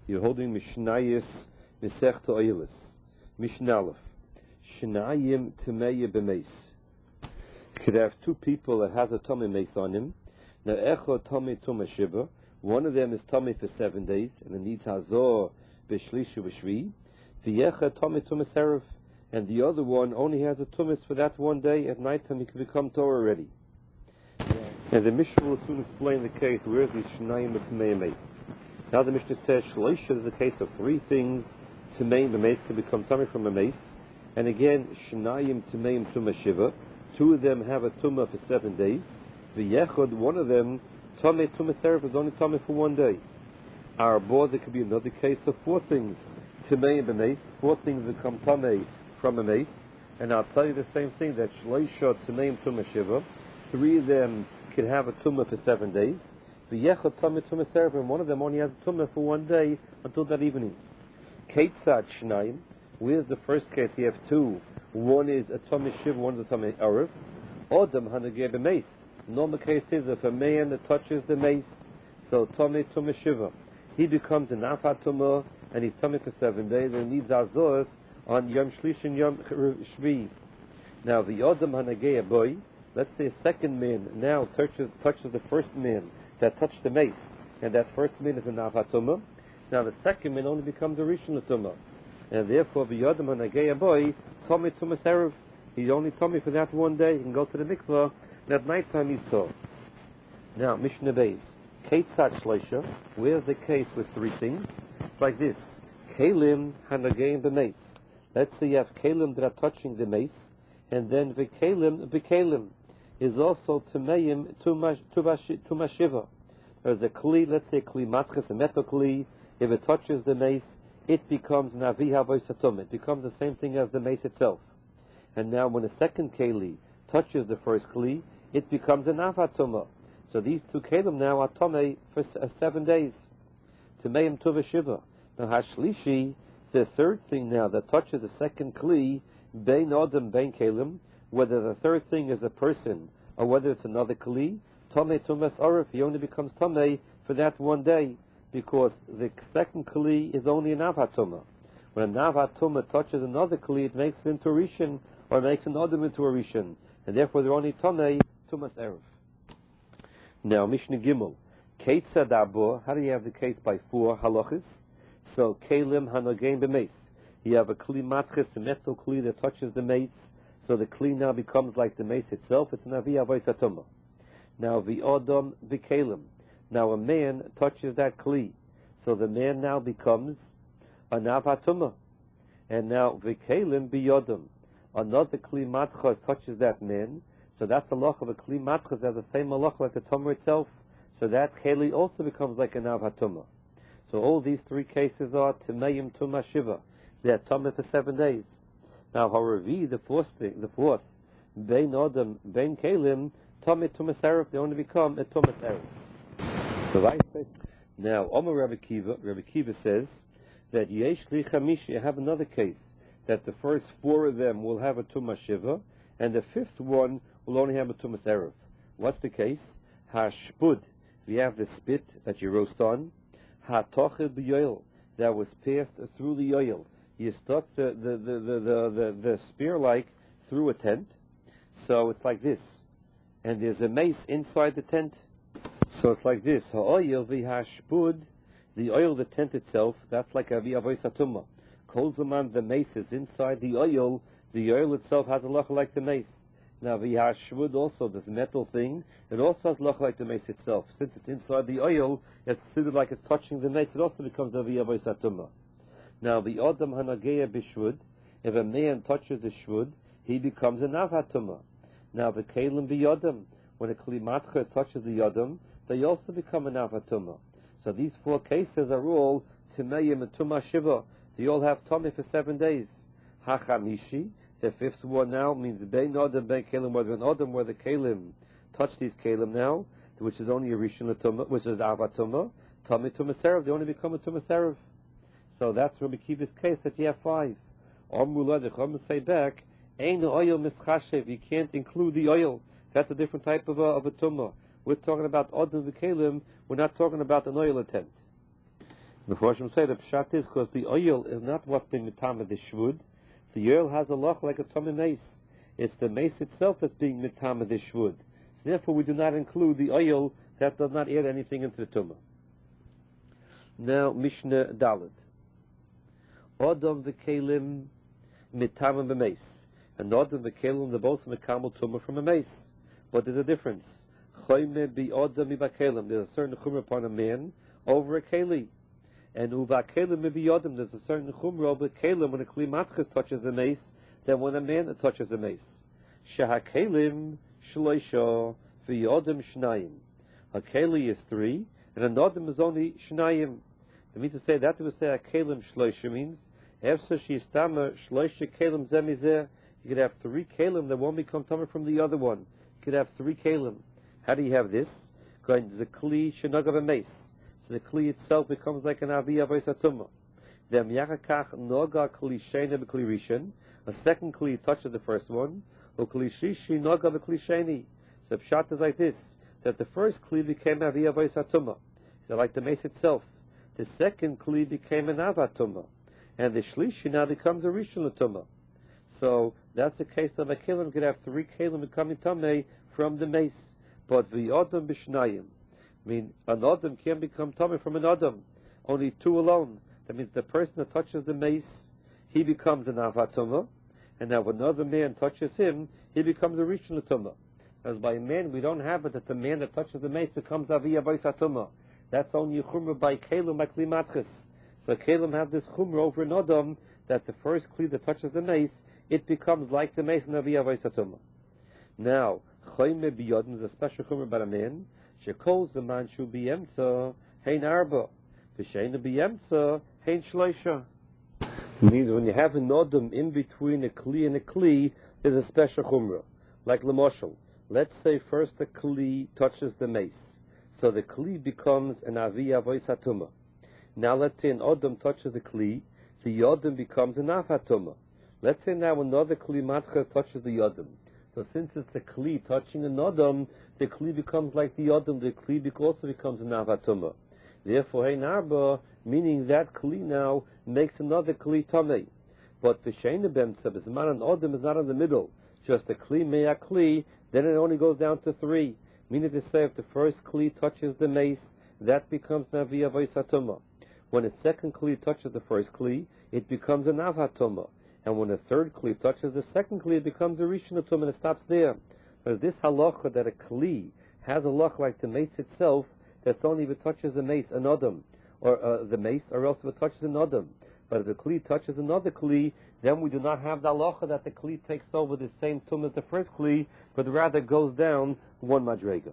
You're holding Mishnayis Mesechta Oilis. Mishnalef. Shnayim Tameya B'meis. You could have two people that has a tummy mace on him. Now Echo Tummy Tuma Shiva. One of them is tummy for 7 days, and it needs Hazor B'shlishu B'shvi. V'yecha Tummy Tuma Serif. And the other one only has a tumis for that one day. At night time he can become Torah ready. And the Mishnah will soon explain the case where is the Shnayim B'Tameya Mace. Now the Mishnah says Shleisha is the case of three things. Tameim B'Mace can become tummy from a mace. And again, Shnayim Tameim Tuma Shiva. Two of them have a tumah for 7 days. V'yechod, one of them, Tameh Tuma Serif, is only tummy for 1 day. Our board, there could be another case of four things. Tameim B'Mace, four things become tummy from a mace. And I'll tell you the same thing, that Shleisha Tameim Tuma Shiva. Three of them can have a tumah for 7 days. V'yechod Tameh Tuma Serif, and one of them only has a tumah for 1 day until that evening. Ketzad Shnayim, where's the first case? You have two. One is a Tummy Shiv, one is a Tummy Erev. Odom Hanageh B'Mace. Normal case is if a man touches the mace, so Tummy Tumah Shiva, he becomes an Afat Tumah, and he's tummy for 7 days, and needs Azores on Yom Shlish and Yom Shvi. Now the Odom Hanageh Boy, let's say a second man now touches the first man that touched the mace, and that first man is an Afat Tumah. Now the second man only becomes a Rishon Tumah. And therefore, B'yodam Hanageh Boy, Tommy Tumas Erev, he's only tummy for that 1 day. He can go to the mikvah, and at night time he's tall. Now, Mishnah Beis, Ketzad Shleisha, where's the case with three things? It's like this: Kalim Hanageh B'Mace. Let's say you have Kalim that are touching the mace, and then V'Kalim is also Tameim Tuma Shiva. There's a Kli, let's say Kli Matches, a metal Kli. If it touches the mace, it becomes Navi Havoisatum. It becomes the same thing as the mace itself. And now when a second Keli touches the first Kli, it becomes an Avatuma. So these two Kelim now are Tomei for 7 days. Tameim Tuva Shiva. Now Hashlishi, the third thing now that touches the second Kli, Bein Odom Bein Kelim, whether the third thing is a person or whether it's another Kli, Tomei Tumas Orif, he only becomes Tomei for that 1 day, because the second Kli is only an Avatuma. When an Avatuma touches another Kli, it makes it into a Rishon, or makes an Odom into a Rishon, and therefore they're only Tomei Tumas Erev. Now Mishnah Gimel, Ketzad Abo, how do you have the case by 4 halachas? So Kalim Hanageh B'Mace, you have a Kli Matches, a metal Kli that touches the mace, so the Kli now becomes like the mace itself, it's an Avi Avoisatuma. Now the Odom V'Kalim, now a man touches that Kli, so the man now becomes an Avatuma. And now V'Kalim B'Yodom, another Kli Matchas touches that man, so that's a loch of a Kli Matchas, has the same loch like the Tumah itself, so that Keli also becomes like an Avatuma. So all these three cases are Tameim Tuma Shiva, they're Tumah for 7 days. Now Haravi, the fourth, Bein Odom, Bein Kalim, Tumah Tumas Erev, they only become a Tumas Erev. Now, Omer Rabbi Kiva says that Yesh Li Chamishi, you have another case, that the first 4 of them will have a Tumah Shiva, and the 5th one will only have a Tumas Erev. What's the case? Hashpud, we have the spit that you roast on. Hatochel b'yoil, that was passed through the oil. You stuck the spear like through a tent, so it's like this. And there's a mace inside the tent. So it's like this: ha'oil v'hashpud, the oil, the tent itself, that's like a v'avoisatuma. Kol zaman, the mace is inside the oil itself has a loch like the mace. Now v'hashpud also, this metal thing, it also has loch like the mace itself. Since it's inside the oil, it's considered like it's touching the mace, it also becomes a v'avoisatuma. Now the Odom Hanageh B'Shvud, if a man touches the Shvud, he becomes an Avatuma. Now the Kalim B'Yodom, when a Kli Matches touches the Yodom, they also become an Avatuma. So these 4 cases are all Tameim and Tuma Shiva. They all have Tomei for 7 days. Hachamishi, the 5th one now means Bein Odom, Bein Kalim, whether an Odom, where the Kalim touch these Kalim now, which is only a Rishon Tumah, which is Avatuma, Tomei Tumas Erev, they only become a Tumas Erev. So that's Rabbi Kiva's case, that you have 5. Amrullah, the Chum say back, Ein oil mischashev, you can't include the oil. That's a different type of a tumah. We're talking about Odom V'Kalim, we're not talking about an oil attempt. The Mephoshim say the pshat is because the oil is not what's been mitama the shvud. The oil has a loch like a tummy mace. It's the mace itself that's being mitama the shvud. So therefore we do not include the oil that does not add anything into the tumah. Now Mishnah Daled. Odom v'kelim mitama b'mace. And Odom v'kelim, they're both mekabel tumah from a mace. But there's a difference. Choyme bi odom ibakelim. There's a certain chumrah upon a man over a keli. And uvakelim bi odom. There's a certain chumrah over a kelim when a kli matchis touches a mace than when a man touches a mace. Shehakelim shloisha v'yodom shnayim. A keli is 3, and an odom is only shnayim. That means to say that we say a kelim shloisha means efsa shistama shloisha kelim zemizeh. You could have 3 kelim that won't become tamar from the other one. You could have 3 kelim. How do you have this? Going to the kli shenagav a mace. So the kli itself becomes like an aviyah v'isatuma. Then yachakach noga kli shena b'kli rishon. A second kli touches the first one. Or kli shishi noga b'kli sheni. So the pshat is like this: that the first kli became aviyah v'isatuma. So like the mace itself. The second kli became an avatuma, and the shlishi now becomes a rishon latuma. So that's the case of a kelim could have 3 kelim becoming tamei from the mace. But the odom b'shnayim, I mean, an odom can become tamei from an odom. Only 2 alone. That means the person that touches the mace, he becomes an avatuma, and now when another man touches him, he becomes a rishon latuma. As by a man, we don't have it that the man that touches the mace becomes aviyah v'isatuma. That's only chumrah by kelim by kli matchis. So kelim have this chumrah over an odom that the first kli that touches the mace, it becomes like the mace in aviyah v'isatuma. Now, choyme biyodim is a special chumrah by a man. Shekol zaman shu biyemtza hein arba, v'sheina biyemtza hein shloisha. Means when you have an odom in between a kli and a kli, there's a special chumrah. Like l'moshel, let's say first the kli touches the mace. So the kli becomes an aviyah v'isatuma. Now let's say an odom touches the kli, the odom becomes an avatuma. Let's say now another kli matchas touches the odom. So since it's a kli touching an odom, the kli becomes like the odom. The kli also becomes an avatuma. Therefore, hein arba, meaning that kli now makes another kli tamei. But the sheina b'emtza b'zman an odom is not in the middle. Just a kli mea kli, then it only goes down to 3. Meaning to say, if the first kli touches the mace, that becomes naviyah v'isatuma. When a second kli touches the first kli, it becomes an avatuma. And when a third kli touches the second kli, it becomes a rishonatuma, and it stops there. Because this halacha that a kli has a halacha like the mace itself, that's only if it touches the mace, an odom, or the mace, or else if it touches an odom. But if the kli touches another kli, then we do not have the halacha that the kli takes over the same tum as the first kli, but rather goes down 1 madrega.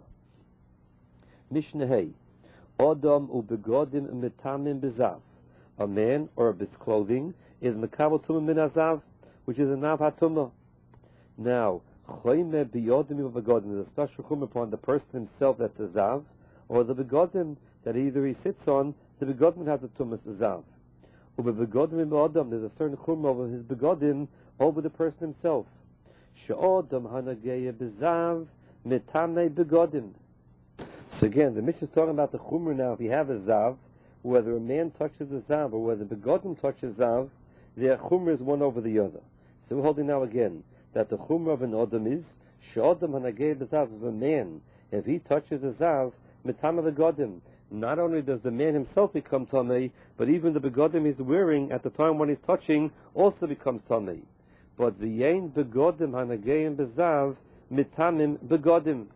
Mishnah Hey. Odom ubegodim mitamim bezav. A man or a clothing is mekabel tumah min azav, which is a nav hatumah. Now, choyme biyodim ubegodim is a special chum upon the person himself that's a zav, or the begodim that either he sits on, the begodim has a tumah zav. Ubegodim im odom, there's a certain chum over his begodim over the person himself. She'odom hanageya bezav mitame begodim. So again, the Mishnah is talking about the chumrah now. If you have a zav, whether a man touches a zav or whether the begodim touches zav, their chumrah is one over the other. So we're holding now again that the chumrah of an odom is she'odom hanageya bezav. If a man, if he touches a zav, mitame begodim. Not only does the man himself become tamei, but even the begodim he's wearing at the time when he's touching also becomes tamei. But the yain begodim hanagayim bezav mitamim begodim.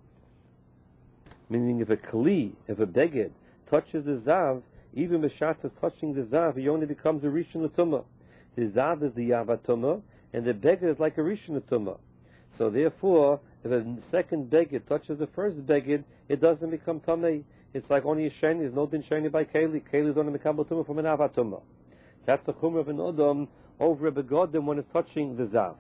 Meaning, if a kli, if a beged touches the zav, even Meshatz is touching the zav, he only becomes a rishon l'tumah. The zav is the yavatuma, and the beged is like a rishon l'tumah. So therefore, if a second beged touches the first beged, it doesn't become tamei. It's like only a sheni. There's no din sheni by keli. Keli is only mekabel tumah from an avatuma. That's the chumrah of an odom over a begodim when it's touching the zav.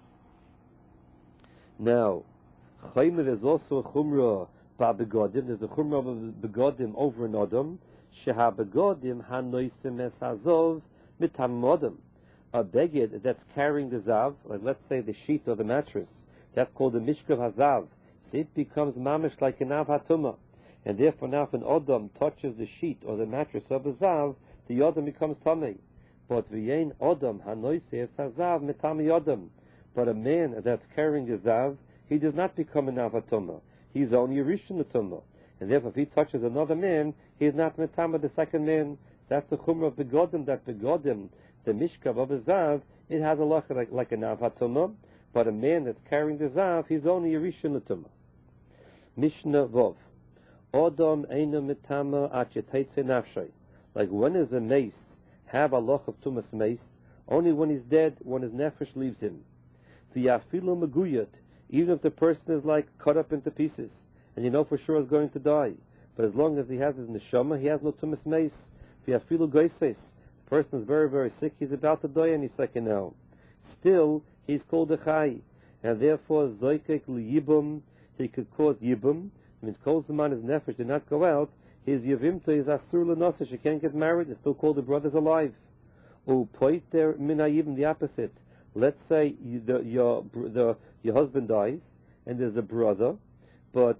Now, chaymer is also a chumrah by begodim. There's a chumrah of a begodim over an odom. Sheha begodim hanoisim es hazov mitam odom. A beged that's carrying the zav, like let's say the sheet or the mattress, that's called the mishkav hazav. So it becomes mamish like an av hatumah. And therefore now if an Adam touches the sheet or the mattress of a Zav, the Adam becomes Tamei. But v'yein Adam hanoises hazav metami Adam. But a man that's carrying a Zav, he does not become an Avatuma. He's only a Rishon Tumah. And therefore if he touches another man, he is not Metama the second man. That's the Chumrah of Begodim, that Begodim, the Mishkav of a Zav, it has a loch like an Avatuma. But a man that's carrying the Zav, he's only a Rishon Tumah. Mishnah Vov. Odom eino mitama achetetse nafshay. Like when is a mace have a loch of tumas mace? Only when he's dead, when his nefesh leaves him. V'yafilu meguyat, even if the person is like cut up into pieces, and you know for sure he's going to die. But as long as he has his neshama, he has no tumas mace. V'yafilu goises, the person is very, very sick, he's about to die, and he's like, now. Still, he's called a chai, and therefore zoykek liyibum, he could cause yibum. Means kol zaman his nefesh did not go out. His yavimta is asur l'nosa. She can't get married. It's still called the brothers alive. U poiter minayim, the opposite. Let's say your husband dies and there's a brother, but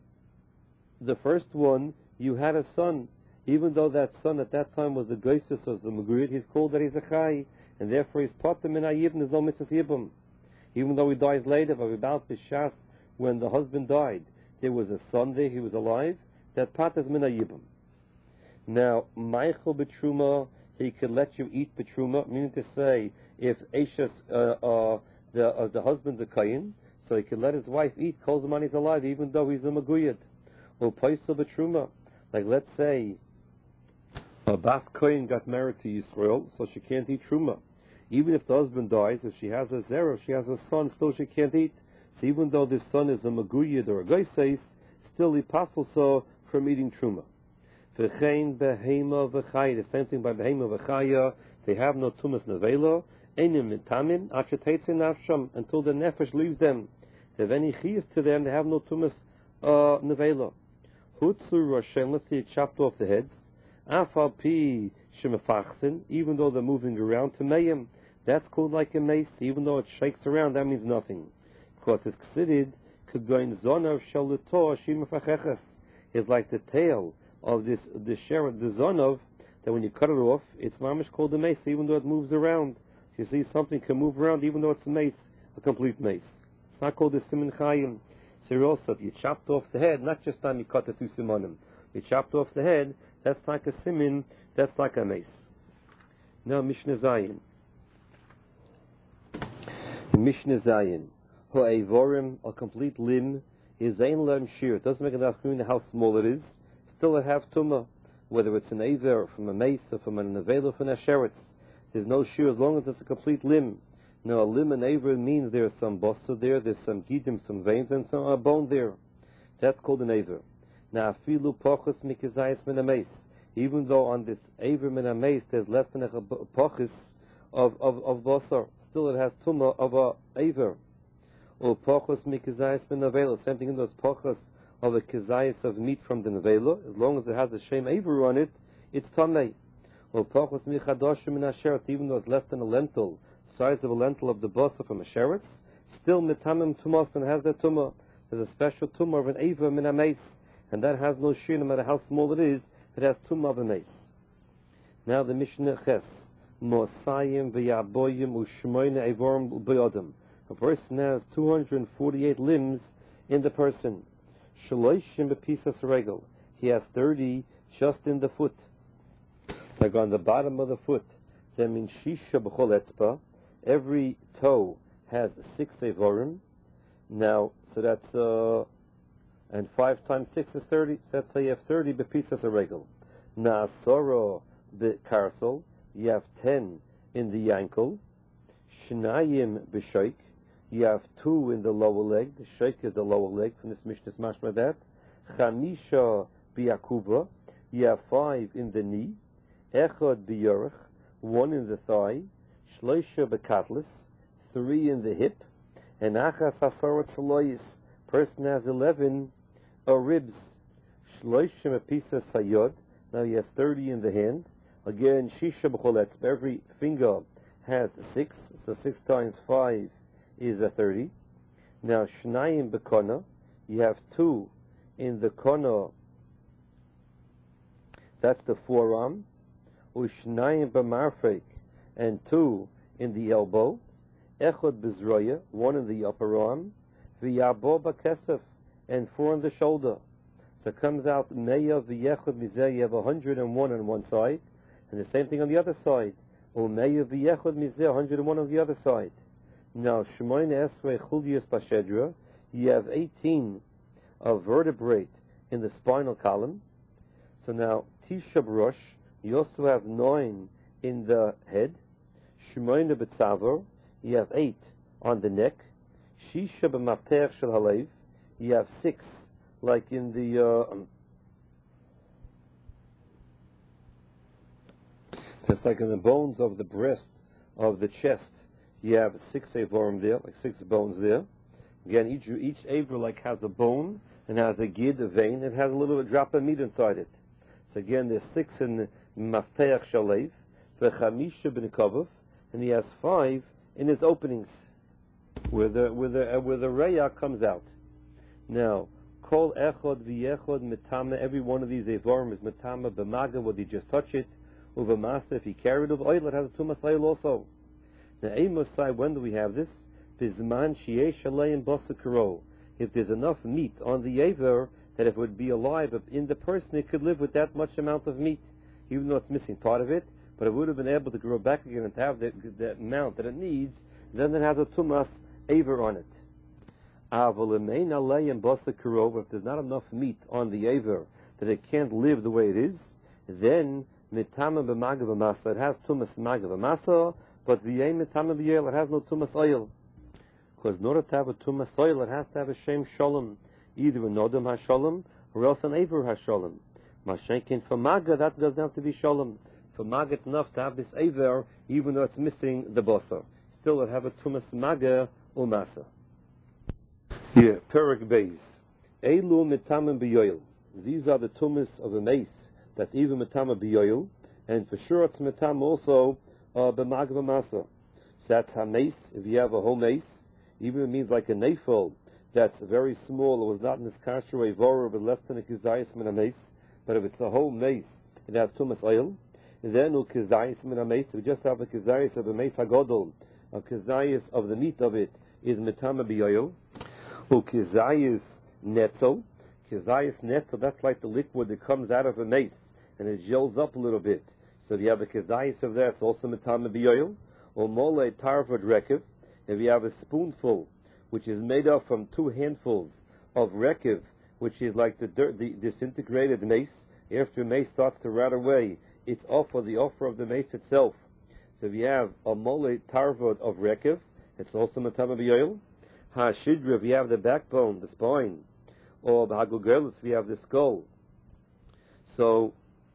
the first one you had a son. Even though that son at that time was a goisus or a meguyed, he's called that he's a chai, and therefore he's potter minayim. There's no mitzvah yibum. Even though he dies later, but without bishas when the husband died. There was a son there, he was alive, that pat is mina yibum. Now, Meichel betruma, he could let you eat betruma, meaning to say, if Eishas, the husband's a kayin, so he could let his wife eat, kol zaman he's alive, even though he's a maguyad. Or paisel betruma, like let's say, a bas kayin got married to Yisrael, so she can't eat truma. Even if the husband dies, if she has a zera, if she has a son, still she can't eat. So even though this son is a maguyid or a goises, still he passes so from eating truma. V'chein behema v'chaya, the same thing by behema v'chaya, they have no tumas nevela, enim mitamim, achetetse nafsham, until the nefesh leaves them. If any chiyas to them, they have no tumas nevela. Hutzu Roshem, let's see it chopped off the heads. Afal pi shemefachsin, even though they're moving around to mayim, that's called like a mace, even though it shakes around, that means nothing. Because it's considered k'goin zonav shalator shimafacheches is like the tail of the sheret, the zonov, that when you cut it off, it's mamish called a mace, even though it moves around. So you see something can move around, even though it's a mace, a complete mace. It's not called a simin chayim. So also, if you chopped off the head, not just time you cut the two simonim, you chopped off the head, that's like a simin, that's like a mace. Now Mishnah Zayin. Mishnah Zayin. Ho'evorim, a complete limb, is ein lem shir. It doesn't make enough room how small it is. Still it have tumah, whether it's an aver from a mace or from an nevela or from a sheretz. There's no shir as long as it's a complete limb. Now a limb and aver means there's some bossa there, there's some gidim, some veins, and some bone there. That's called an aver. Now afilu pochus mikizayis min a mace. Even though on this aver min a mace there's less than a pochus of bossa, still it has tumah of a aver. Or pochos mikizayis ben nevela, same thing in those pochos of a kizayis of meat from the nevela, as long as it has a shem aver on it, it's tamei. Or pochos michadoshim min asheretz, even though it's less than a lentil, size of a lentil of the bossa from a sheretz, still mitamim tumas and has that tumah. There's a special tumah of an aver min a mace, and that has no shir, no matter how small it is, it has tumah of a mace. Now the Mishnah Ches, Mosayim v'yaboyim u'shmoyne evorim b'yodim. A person has 248 limbs in the person. Shaloishim b'pisas regel. He has 30 just in the foot. Like on the bottom of the foot. That means shisha b'chol etzba. Every toe has 6 evorim. Now, so that's and 5 times 6 is 30. So let's say you have 30 b'pisas regel. Na'asoro b'karsel. You have 10 in the ankle. Shnayim b'shoik. You have 2 in the lower leg. The sheik is the lower leg from this Mishnah's mashma that. Chamisha biyakuva. You have 5 in the knee. Echad biyorach. 1 in the thigh. Shloisha bekatlis. 3 in the hip. And achas hasarat shalois. Person has 11 ribs. Shloisha mepisa sayod. Now he has 30 in the hand. Again, shisha b'choletz. Every finger has 6. So 6 times 5 is a 30. Now, shnayim bekona, you have 2 in the kona That's the forearm. Ushnayim b'marfek, and 2 in the elbow. Echod b'zroya, 1 in the upper arm. V'yabo b'kesef, and 4 on the shoulder. So it comes out meya v'yechod mizeh. You have 101 on one side, and the same thing on the other side. Umeya v'yechod mizeh, 101 on the other side. Now shmoyne esrei chulius b'shedra. You have 18 of vertebrae in the spinal column. So now tisha b'rosh. You also have 9 in the head. Shmoyne b'tzavar. You have 8 on the neck. Shisha b'mafter shel halev. You have 6, like in the just like in the bones of the breast of the chest. You have 6 avorim there, like 6 bones there. Again, each aver like has a bone and has a gid, a vein, and has a little drop of meat inside it. So again, there's 6 in mafter shel halev, v'chamisha b'nikavav, and he has 5 in his openings, where the raya comes out. Now, kol echod v'yechod mitama. Every one of these evorim is mitama b'maga. Would he just touch it? Uvamasa, if he carried it, oil, it has a tumas oil also. Now, Amosai, when do we have this? Bizman sheyesh aleim basakaro. If there's enough meat on the aver that if it would be alive in the person, it could live with that much amount of meat, even though it's missing part of it. But it would have been able to grow back again and to have that amount that it needs. Then it has a tumas aver on it. If there's not enough meat on the aver that it can't live the way it is, then mitama b'magav masa, it has tumas magav masa, but v'yei mitama b'yel, it has no tumas oil. Because in order to have a tumas oil, it has to have a shem shalom, either an odom hashalom or else an aver hashalom. Mashenkin for maga, that doesn't have to be shalom. For maga, it's enough to have this aver, even though it's missing the bosa. Still, it have a tumas maga or masa. Yeah, Perik Beis. Eilu mitamim b'yoil. These are the tumas of a mace. That's even mitama b'yoil, and for sure it's mitam also b'magav masa. So that's ha-mace. If you have a whole mace, even if it means like a nefel that's very small, it was not in this kasher evora, but less than a kizayis min ha-mace. But if it's a whole mace, it has tumas oil. And then kizayis min ha-mace. If you just have a kizayis of a mace hagodol, a kizayis of the meat of it is mitama b'yoil. Kizayis netzo. Kizayis netzo, that's like the liquid that comes out of a mace and it gels up a little bit. So if you have a kizayis of that, it's also mitama b'yoil. Or mole tarvad rekev. If you have a spoonful, which is made up from 2 handfuls of rekev, which is like the disintegrated mace, after a mace starts to rot away, it's offer, the offer of the mace itself. So if you have a mole tarvad of rekev, it's also mitama b'yoil. Ha-shidra, if you have the backbone, the spine, or the hagugelis, if you have the skull. So,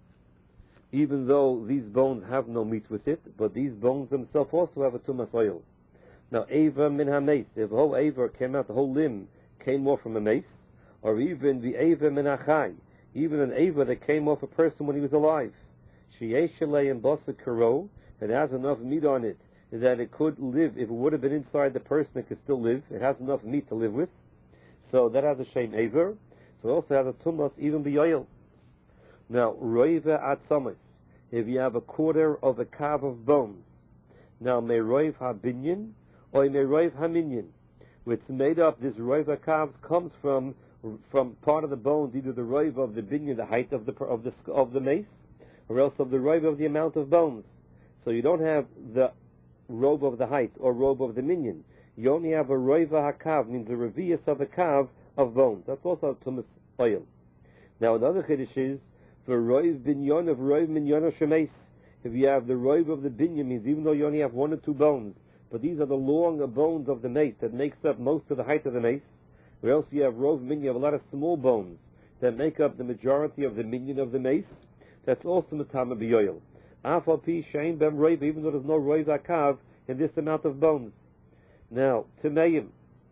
even though these bones have no meat with it, but these bones themselves also have a tumas oil. Now, ava min ha-mace, if the whole ava came out, the whole limb came off from a mace, or even the ava min ha-chai, even an ava that came off a person when he was alive. Sheyesh aleim basa karo, it has enough meat on it that it could live. If it would have been inside the person, it could still live. It has enough meat to live with. So that has a shem aver. So it also has a tumas even b'yoil. Now, roiva atzamis. If you have a quarter of a kav of bones. Now, may roiv ha-binyan or may roiv ha-minyan. It's made up, this roiv ha-kavs comes from part of the bones, either the roiv of the binyan, the height of the mace, or else of the roiv of the amount of bones. So you don't have the robe of the height or robe of the minion. You only have a roiva hakav, means the revius of a kav of bones. That's also tumas oil. Now another chiddush is for roiv binyon of roiv minyon of shemes. If you have the roiv of the binyon, means even though you only have 1 or 2 bones, but these are the long bones of the mace that makes up most of the height of the mace. Or else you have roiv minyon, you have a lot of small bones that make up the majority of the minyon of the mace. That's also mitama b'yoil. Even though there's no roiv hakav in this amount of bones. Now, Timeim.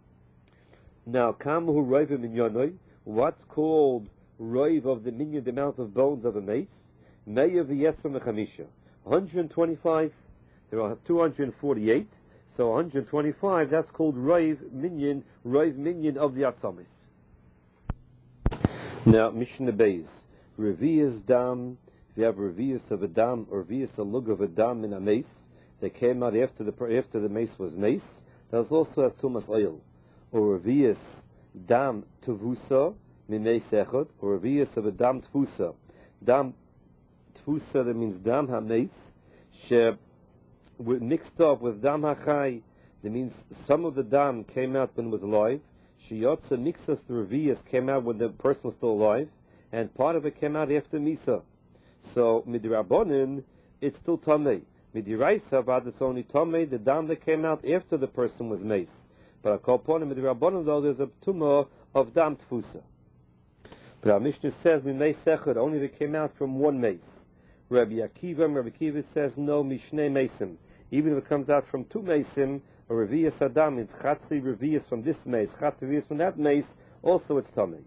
Now, Kamahu roiv minyonoi, what's called roiv of the minyan, the amount of bones of a mace? Meya v'yesam mechamisha. 125, there are 248, so 125, that's called roiv minyan of the atzamis. Now, Mishnah Beis. Revi'ez dam you have revius of a dam or revius a lug of a dam in a mace that came out after the mace was mace, that also has tumas oil. Or revius dam tevusa min mace echad, or revius of a dam tfusa. Dam tfusa, that means dam ha-mace, she mixed up with dam ha-chai. That means some of the dam came out when it was alive. Shiyotza mixas the revius came out when the person was still alive, and part of it came out after misa. So midrabanan, it's still tamei. Midiraisa, but it's only tamei the dam that came out after the person was mace. But I call upon midrabanan though there's a tumah of dam tfusa. But our Mishnah says mimei sechad only that came out from one mace. Rabbi Akiva says no mishnei mesim. Even if it comes out from two mesim, a revius adam, it's chatzi revius from this mace, chatzi revius from that mace, also it's tamei.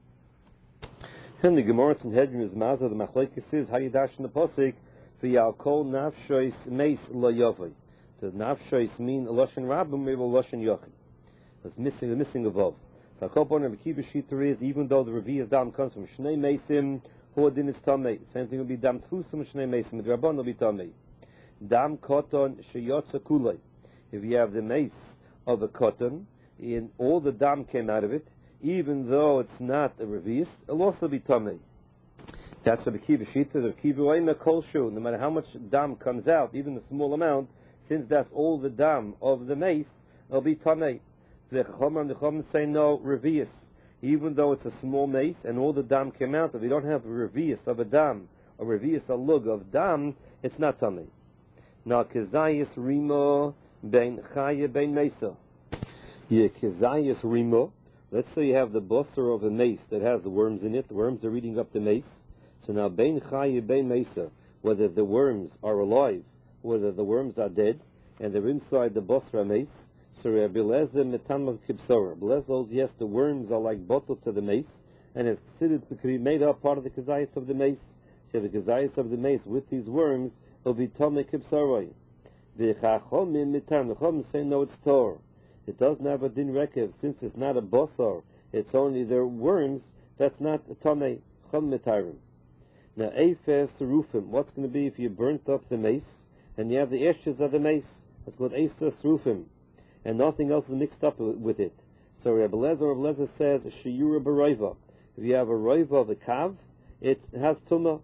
And the Gemara in Hedron is Mazah, the Machlekes is, how you dash in the Posik, v'yalkol nafshois mace lo yovoi. Does nafshois mean a Lashon Rabbim or a Lashon Yochid? It's missing above. So I'll call Rabbi Kiva Shita is, even though the revius dam comes from Shnei Mesim, Hodin is tamei. Same thing will be dam tfusum Shnei Mesim, the Rabban will be tamei. Dam koton sheyotza kulei. If you have the mace of a cotton, and all the dam came out of it, even though it's not a revius, it'll also be tamei. That's the Kiva Shita, the Kiva Oima Kolshu. No matter how much dam comes out, even a small amount, since that's all the dam of the mace, it'll be tamei. The Chacham say no revius, even though it's a small mace and all the dam came out. If you don't have a revius of a dam, a revius a lug of dam, it's not tamei. Now kezayis rimo ben chaya ben mesa. Yeah, kezayis rimo. Let's say you have the bosser of a mace that has the worms in it. The worms are eating up the mace. So now ben chaya ben mesa, whether the worms are alive, whether the worms are dead, and they're inside the bosser mace. So Rabbi Eliezer metamav kibsora. Eliezer holds yes, the worms are like bottle to the mace, and it's considered to be made up part of the kezayis of the mace. So the kezayis of the mace with these worms will be tamei kibsora. The chachomim mitam. The chachomim say no, it's tor. It doesn't have a din rekev since it's not a bosor. It's only their worms. That's not a tamei. Chom mitarim. Now eifes rufim. What's going to be if you burnt up the mace and you have the ashes of the mace? That's called eifes rufim, and nothing else is mixed up with it. So Rabbi Eliezer says shiyura b'roiva. If you have a roiva of the kav, it has tumah.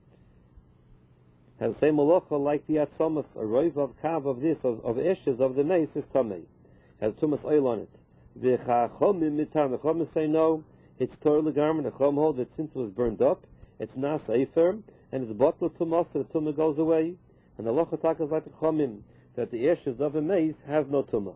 Has the same malacha like the atzomas. A roiva of kav of this of ashes of the mace is tamei. Has tumas oil on it. The chachomim mitam. The chachomim say no, it's torah legarmin. The chachom hold that since it was burned up, it's nas eifer, and it's bottled tumas, so the tumah goes away. And the halacha taka is like the chachomim, that the ashes of a mace has no tumah.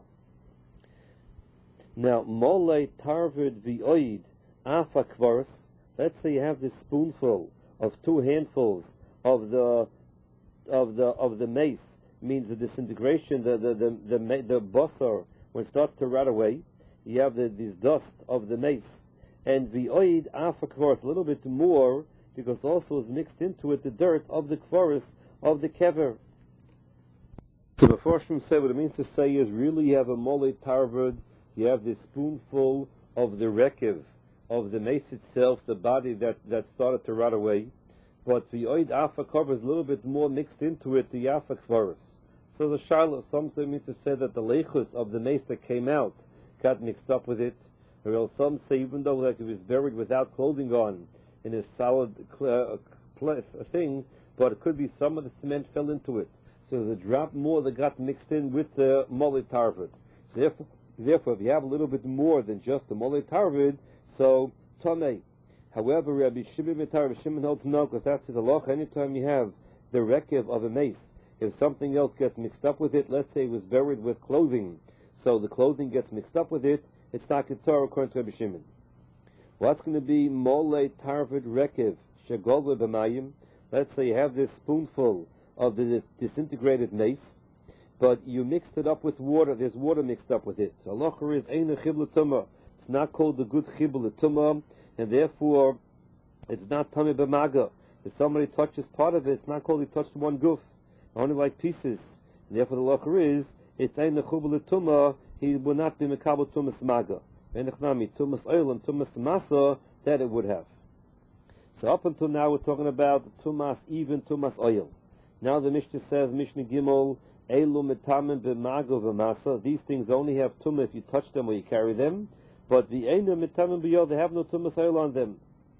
Now, mole tarvid v'oid afa kvaris. Let's say you have this spoonful of 2 handfuls of the mace, means the disintegration, the bosor, when it starts to rot away, you have this dust of the mace, and v'oid afa kvaris, a little bit more, because also is mixed into it the dirt of the kvaris of the kever. So the Forshim say what it means to say is really you have a mole tarvud, you have this spoonful of the rekev, of the mace itself, the body that started to rot away, but the oid afa covers a little bit more mixed into it, the afa kvaris. So the Charlotte, some say means to say that the lechus of the mace that came out got mixed up with it, or else some say even though like it was buried without clothing on, in a solid thing, but it could be some of the cement fell into it. So there's a drop more that got mixed in with the mole tarvid. So therefore, if you have a little bit more than just the mole tarvid, so tamei. However, Rabbi Shimon holds no, because that's his halacha. Anytime you have the rekev of a mace, if something else gets mixed up with it, let's say it was buried with clothing, so the clothing gets mixed up with it, it's not ketor according to Rabbi Shimon. What's going to be mole tarvid rekev shegol b'mayim? Let's say you have this spoonful of the disintegrated mace, but you mixed it up with water. There's water mixed up with it. So halacha is ein chibul tumah. It's not called the good chibul tumah, and therefore it's not tamei b'maga. If somebody touches part of it, it's not called he touched one goof, only like pieces. And therefore the halacha is it's ein chibul tumah. He will not be mekabel tumas maga. And tumas oil and tumas masa that it would have. So up until now we're talking about tumas, even tumas oil. Now the Mishnah says, Mishnah Gimel, Elu metamim b'mago v'masa. These things only have tumah if you touch them or you carry them, but the einu metamim b'yod, they have no tumas oil on them.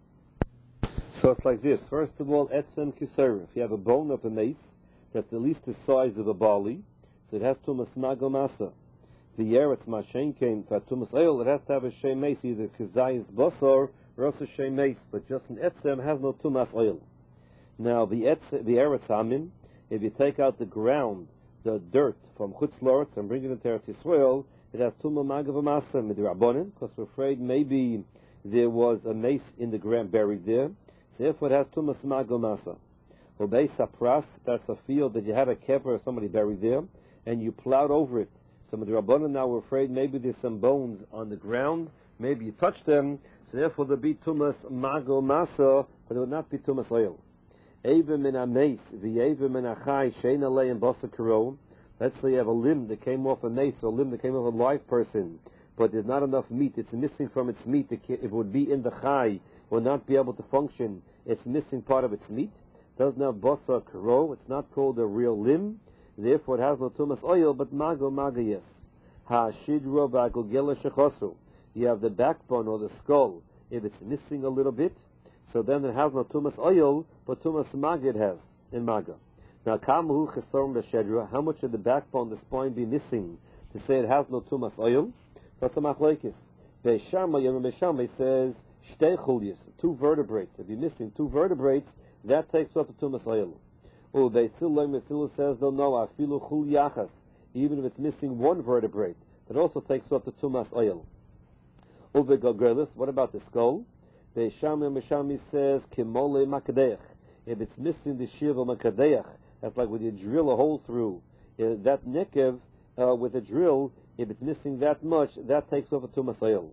So it's like this. First of all, etzem kiser. If you have a bone of a mace that's at least the size of a barley, so it has tumas mago masa. The yeretz mashen came for tumas oil, it has to have a shem mace, either kizayis basar or also shem mace, but just an etzem has no tumas oil. Now the eretz amin, if you take out the ground, the dirt from chutz la'aretz and bring it into Eretz Yisrael, it has tumah mago v'masa midrabanan, because we're afraid maybe there was a mace in the ground buried there. So therefore it has tumas mago masa. Obey sapras, that's a field that you had a kever or somebody buried there, and you plowed over it. So midrabanan, now we're afraid maybe there's some bones on the ground, maybe you touched them, so therefore there'll be tumas mago masa, but it would not be tumas oil. Eva min ha-mace, v'eva min ha-chai, shein aleim basa karo. Let's say you have a limb that came off a mace, or a limb that came off a live person, but there's not enough meat, it's missing from its meat, it would be in the chai, will not be able to function, it's missing part of its meat, doesn't have basa karo, it's not called a real limb, therefore it has no tumas oil, but mago yes. Ha-shidro ba'gulgela shechosu. You have the backbone or the skull, if it's missing a little bit, so then it has no tumas oil, but tumas maga it has in maga. Now, kamu chesorim b'shedra, how much of the backbone, the spine, be missing to say it has no tumas oil? So it's a machlokes. Be'shama, Yom Be'shama says shtei chulyos, 2 vertebrates. If you're missing 2 vertebrates, that takes off the tumas oil. Oh, Be'sil says no, afilu chulyachas, even if it's missing 1 vertebrate, that also takes off the tumas oil. Oh, Be'gagrelis, what about the skull? Be'shami says kimole makadeach. If it's missing the shiv of makadeach, that's like when you drill a hole through that nekev with a drill. If it's missing that much, that takes off a tumas oil.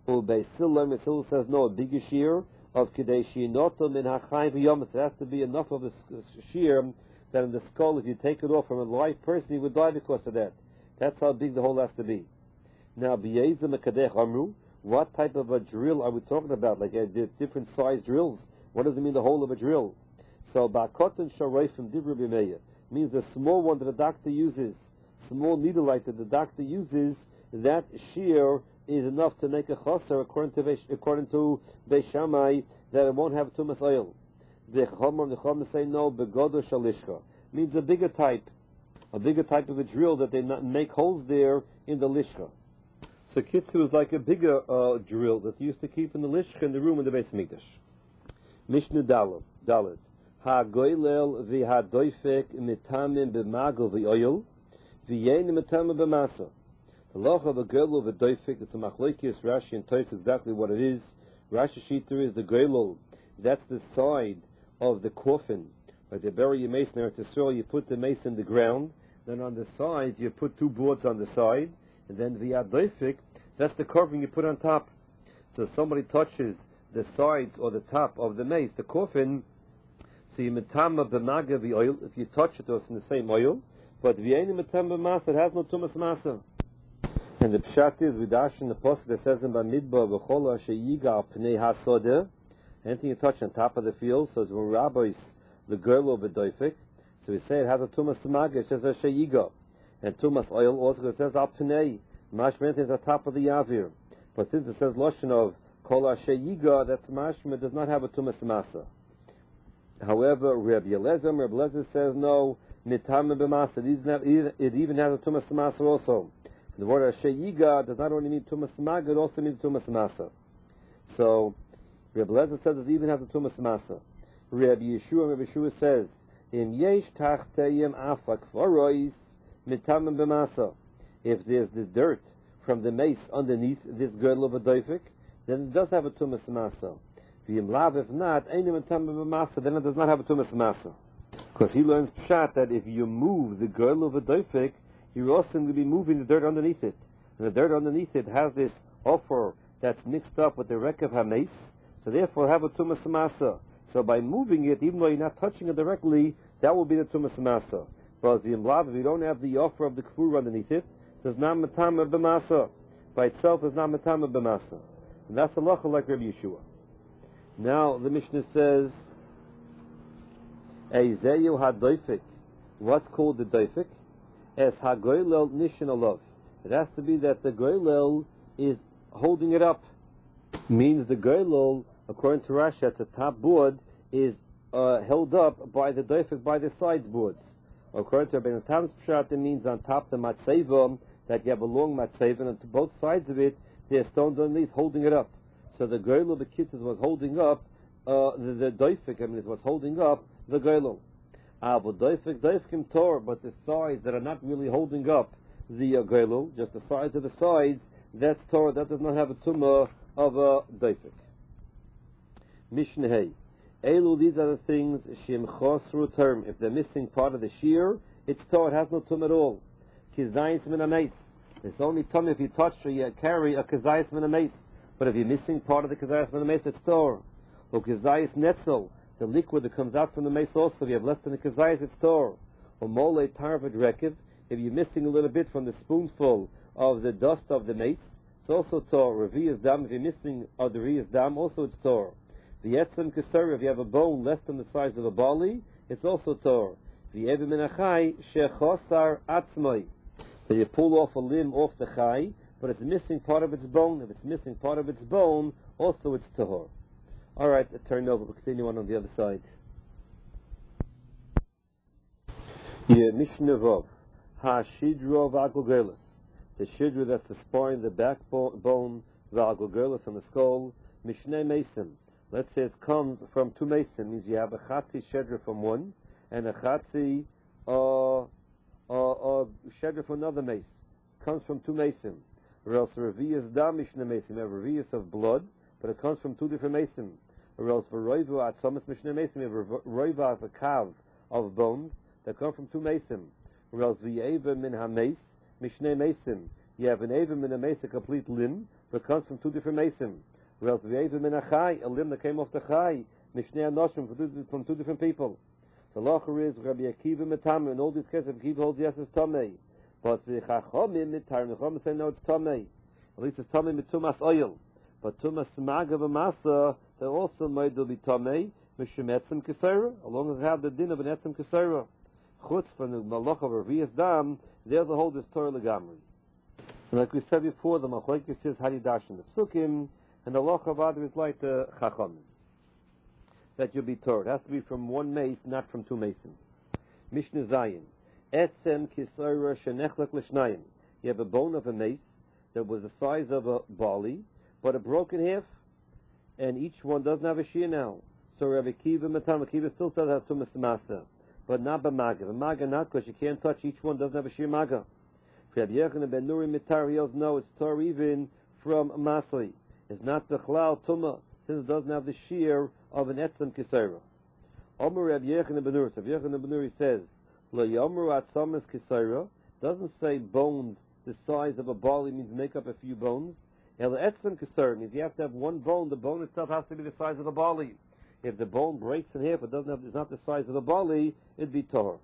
Be'sil says no, a bigger shear of kadeshi noto min hachayim v'yomis. It has to be enough of the shear that in the skull, if you take it off from a live person, he would die because of that. That's how big the hole has to be. Now, b'yezem makadeach amru. What type of a drill are we talking about? Like different size drills. What does it mean, the hole of a drill? So, ba'kotan shareifim dibru b'meya means the small one that the doctor uses, small needle light that the doctor uses, that shear is enough to make a chaser according to Beis Shammai, that it won't have tumas oil. The Chachamim say no, begodo shalishcha means a bigger type of a drill that they make holes there in the lishcha. So kitzu is like a bigger drill that they used to keep in the lishcha, in the room in the Beis Mikdash. Mishnah Dalet. Ha-goylel v'ha-doifek mitamim b'mago v'oil v'yein mitamim b'masa. The loch of a goylel v'doifek, it's a machlokes, Rashi and Tos exactly what it is. Rashi Shita is the goylel, that's the side of the coffin. Like they bury your mace in Eretz Yisrael, you put the mace in the ground, then on the sides you put 2 boards on the side, and then v'ha-doifek, that's the covering you put on top. So somebody touches the sides or the top of the mace, the coffin, so you metama b'maga v'oil, if you touch it, it's in the same oil, but v'yein metama b'masa, it has no tumas masa. And the pshat is, we dash in the pasuk that says in Bamidbar, v'chol sheyiga al pnei hasodeh, anything you touch on top of the field, so it's when rabbis, the girl of the doifik, so we say it has a tumas maga, it says a sheyiga, and tumas oil also it says al pnei, mashment is on top of the yavir, but since it says loshon of kol sheyiga, that's mashment, does not have a tumas masa. However, Rabbi Eliezer says no, mitame b'masa. It even has a tumas masa also. The word sheyiga does not only mean tumas maga, it also means tumas masa. So, Rabbi Eliezer says it even has a tumas masa. Rabbi Yeshua says, im yesh tachtayim afak forois mitame b'masa. If there's the dirt from the mace underneath this girdle of a doifik, then it does have a tumas masa. If not, then it does not have a tumas masa. Because he learns pshat that if you move the girdle of a doifik, you're also going to be moving the dirt underneath it. And the dirt underneath it has this offer that's mixed up with the wreck of hames, so therefore have a tumas masa. So by moving it, even though you're not touching it directly, that will be the tumas masa. But if you don't have the offer of the kfur underneath it, so it's not matama b'masa. By itself, it's not matama b'masa. And that's a halacha like Rabbi Yeshua. Now the Mishnah says, Eizeyu hadoifik. What's called the doifik? Es hagoylel nishin alav. It has to be that the goylel is holding it up. Means the goylel, according to Rashi, at the top board, is held up by the doifik, by the sides boards. According to Rabbeinu Tam's pshat, it means on top the matzeva, that you have a long matzeva, and to both sides of it, there are stones underneath holding it up. So the goylel b'kitzes was holding up the doifik, it was holding up the goylel. Doifkim tor, but the sides that are not really holding up the goylel, just the sides of the sides, that's Torah, that does not have a tumah of a doifik. Mishnah Hey. Elu, these are the things, Shim Chosru term. If they're missing part of the shear, it's Torah, it has no tumah at all. Kizayis min ameis. It's only tumah if you touch or you carry a kizayis min ameis. But if you're missing part of the kizayis min ameis, it's Torah. Or kizayis netzel, the liquid that comes out from the mace also, if you have less than a kizayis, it's Torah. Or mole tarvad rekiv, if you're missing a little bit from the spoonful of the dust of the mace, it's also Torah. Reviyas dam, if you're missing of the riyas dam, also it's Torah. The etzem kesera, if you have a bone less than the size of a barley, it's also Torah. The evim min achai shechosar atzmai, that you pull off a limb off the chai, but it's missing part of its bone. If it's missing part of its bone, also it's tahor. All right, turn over. We'll continue on the other side. Yeah, Mishnah Vav. Ha-shidro v'aglogelis. The shidro, that's the spine, the backbone, v'aglogelis on the skull. Mishneh Mason. Let's say it comes from two mason, means you have a chatzi shedra from one, and a chatzi shedra from another mace. It comes from two mason. Or else reviyas dam mishneh mason. You have reviyas of blood, but it comes from two different mason. Or else v'roivu atzomas mishneh mason. You have roiva of a kav of bones that come from two mason. Or else v'yeva min ha-mace mishneh mason. You have an eva min ha-mace, a complete limb, but it comes from two different mason. Or else v'yeva min ha-chai, a limb that came off the chai, mishneh anoshim, from two different people. So lacher is Rabbi Akiva metameh. In all these cases, Rabbi Akiva holds yes, it's tameh. But v'chachomim mitar, the chachomim say no, it's tameh. At least it's tameh mit tumas oil. But tumas maga v'masa, they also might be tameh mishum etzem kesera, as long as they have the din of an etzem kesera. Chutz from the malach of reviyas dam, they're the hold is Torah legamri. And like we said before, the machlokes says how do you dash in the psukim, and the loch of other is like the chachomim. That you'll be Torah. It has to be from one mace, not from two mason. Mishnah Zayin. Etzem kisora shenechlek l'shnayim. You have a bone of a mace that was the size of a barley, but it broke in half, and each one doesn't have a shear now. So Rabbi Akiva Matam, Akiva still says have tumas masa, but not b'maga. B'maga not, because you can't touch each one, doesn't have a shear maga. Rabbi Yechon ben Nuri mitar, he also know it's Torah even from masli. It's not b'chlal tumah, since it doesn't have the shear of an etzem kisera. Omer Rabbi Yechon ben Nuri, Rabbi Yechon ben Nuri says, Lo yomer atzamas kisera, doesn't say bones the size of a barley means make up a few bones. El etzem kisera means you have to have one bone, the bone itself has to be the size of a barley. If the bone breaks in half, it's not the size of a barley, it'd be tor.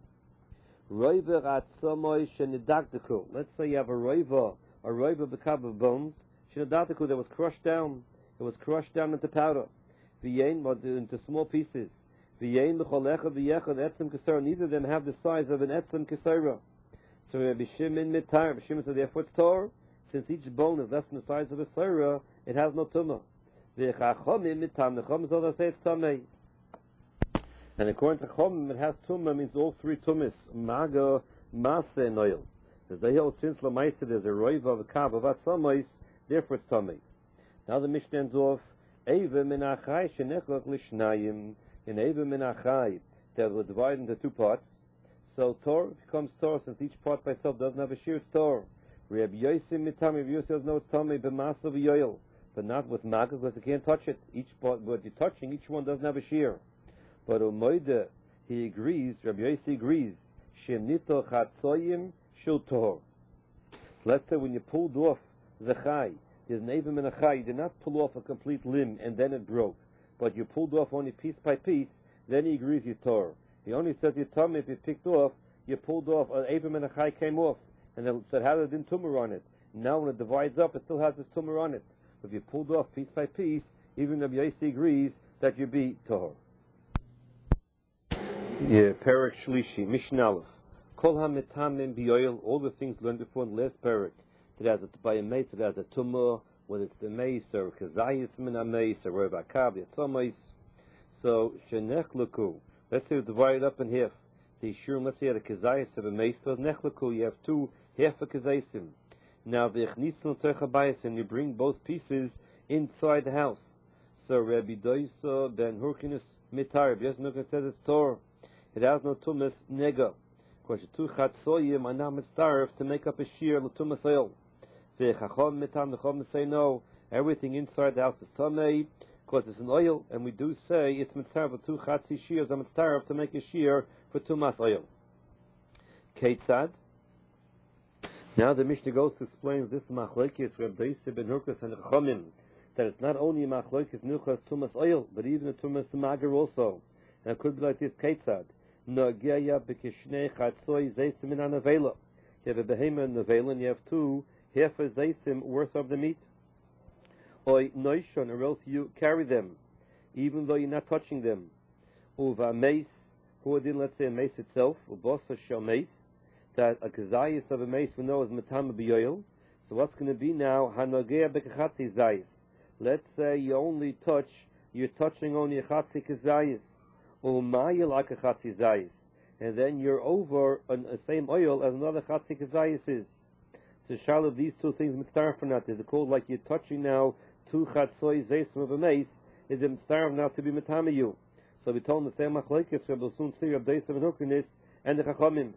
Roiver atzamoy shenidaktiku. Let's say you have a roiver b'kav of bones, shenidaktiku, that was crushed down. It was crushed down into powder. V'yein, into small pieces. V'yein l'cholecha v'yechad etzem kisera. Neither of them have the size of an etzem kisera. So Rabbi Shimon mitar. Rabbi Shimon said, therefore it's tor. Since each bone is less than the size of a sera, it has no tumah. V'chachomim mitam. The chomim others say it's tamei. And according to chomim, it has tumah, means all three tumas: maga, masa, and oil. As they hold, since lamaisa there's a roiva of a kav of atzamois, therefore it's tamei. Now the Mishnah ends off, Eva min achai shenechlach l'shnayim. In Eva min achai, that were divided into two parts. So Torah becomes Torah, since each part by itself doesn't have a shear, it's Torah. Rabbi Yosim mitam, Rabbi Yosim says no, it's tamei b'masa v'yoil, but not with maga, because you can't touch it. Each part, what you're touching, each one doesn't have a shear. But Umoide, he agrees, Rabbi Yosim agrees, Shem nito chatzoyim shel Torah. Let's say when you pulled off the chai, there's an Eva min achai, you did not pull off a complete limb and then it broke, but you pulled off only piece by piece, then he agrees you Torah. He only says you tummy if you picked off, you pulled off, an Eva min achai came off, and then said how did it tumor on it? Now when it divides up, it still has this tumor on it. If you pulled off piece by piece, even Rabbi Yossi agrees that you be tahor. Yeah, Perek Shlishi, Mishnah Aleph. Kol ha-metamim b'yoil, all the things learned before in the last Perek, that has a by a mace, that has a tumah, whether it's the mace or kazayis min ha-mace or roiv akav, yatzomais. So shenechleku. Let's say we divide it up in half. The Yishurim, let's say you had a kazayis of a mace, so nechleku, you have two half a kazayisim. Now v'echnisim techabayisim, you bring both pieces inside the house. So Rabbi Doisa ben Hurkinus mitar. Rabbi Yosef says it's Torah. It has no tumas nega. Because two chatzoyim are now mitzaref to make up a shear l'tumas oil. V'chachom mitam, the chom say no. Everything inside the house is tamei, because it's an oil, and we do say it's mitzaref with two chatzi shears are mitzaref to make a shear for tumas oil. Keitzad. Now the Mishnah goes to explain this machlokes Rabbi Doisa ben Hurkinus and Chachamim, that it's not only machlokes nuchas tumas oil, but even a tumas mager also. And it could be like this: Keitzad. Nogeya b'kishnei chatzoi zeisim min hanavela. You have a behema in nevela, and you have two half a zeisim worth of the meat. Or noishon, or else you carry them, even though you're not touching them. Uva mace, who did, let's say, a mace itself, ubosa shel mace, that a kazayis of a mace we know is metama b'yoil. So what's going to be now? Hanogeya b'kachatzi zayis. Let's say you're touching only a chatzi kazayis. And then you're over on the same oil as another chatzi kazayis is. So shall of these two things mitzvah for not? Is it called like you're touching now two chatzoi zeisim of a mace? Is it mitzvah now to be metame you? So we told him the same machlokes we will soon see of Doisa ben Hurkinus and the chachamim.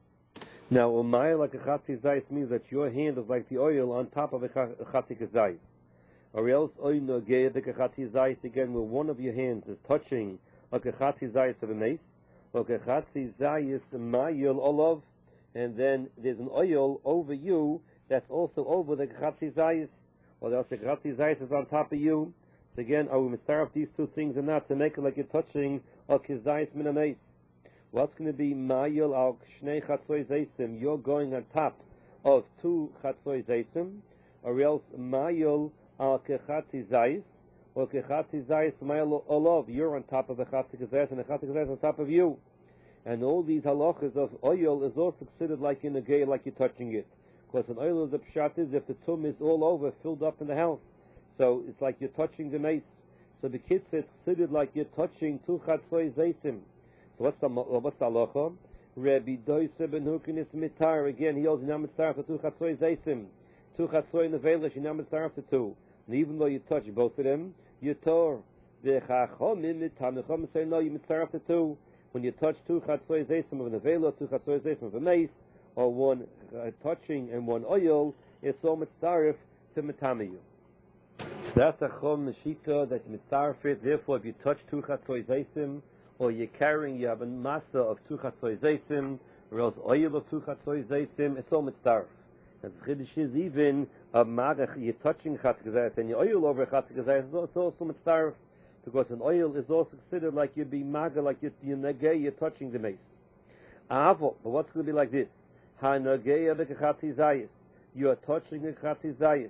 Now umay like a chatzi zayis means that your hand is like the oil on top of a chatzi kazayis. Or else oino geya b'kachatzi zayis again, where one of your hands is touching like a chatzi zayis of a mace, like a chatzi zayis mayil olav, and then there's an oil over you that's also over the chatzi zayis, or else the chatzi zayis is on top of you. So again, are we mitzvah these two things or not to make it like you're touching a kazayis min a mace? What's going to be mayil al shnei chatzoi zaysim? You're going on top of two chatzoi zaysim, or else mayil al kechatzi zayis, or kechatzi zayis mayil olav. You're on top of a chatzi kazayis, and a chatzi kazayis on top of you. And all these halachas of oil is also considered like in a gay, like you're touching it. Because an oil is the pshat is if the tum is all over, filled up in the house. So it's like you're touching the mace. So the kid says it's considered like you're touching two chatzoi zaysim. So what's the halacha? Rabbi Doisa ben Hurkinus mitar. Again, he also now mitzvah for two chatzoi zaysim. Two chatzoi nevela, she now mitzvah for two. And even though you touch both of them, you tor. The chachomim mitam say no, you mitzvah for two. When you touch two chatzoi zaysim of a nevela, two chatzoi zaysim of a mace, or one touching and one oil, it's all mitzvah to mitame you. That's a chom meshita that mitzvah it. Therefore, if you touch two chatzoi zaysim, or you're carrying, you have a masa of two chatzoi zaysim, or else oil of two chatzoi zaysim, it's all mitzvah. And the chiddush is even a magach, you're touching chatzoi zayis, and your oil over chatzoi zayis is also mitzvah. Because an oil is also considered like you'd be maga, like you're negay, you're touching the mace. Avo, but what's going to be like this? Ha negay b'kachatzi zayis. You are touching a chatzi zayis.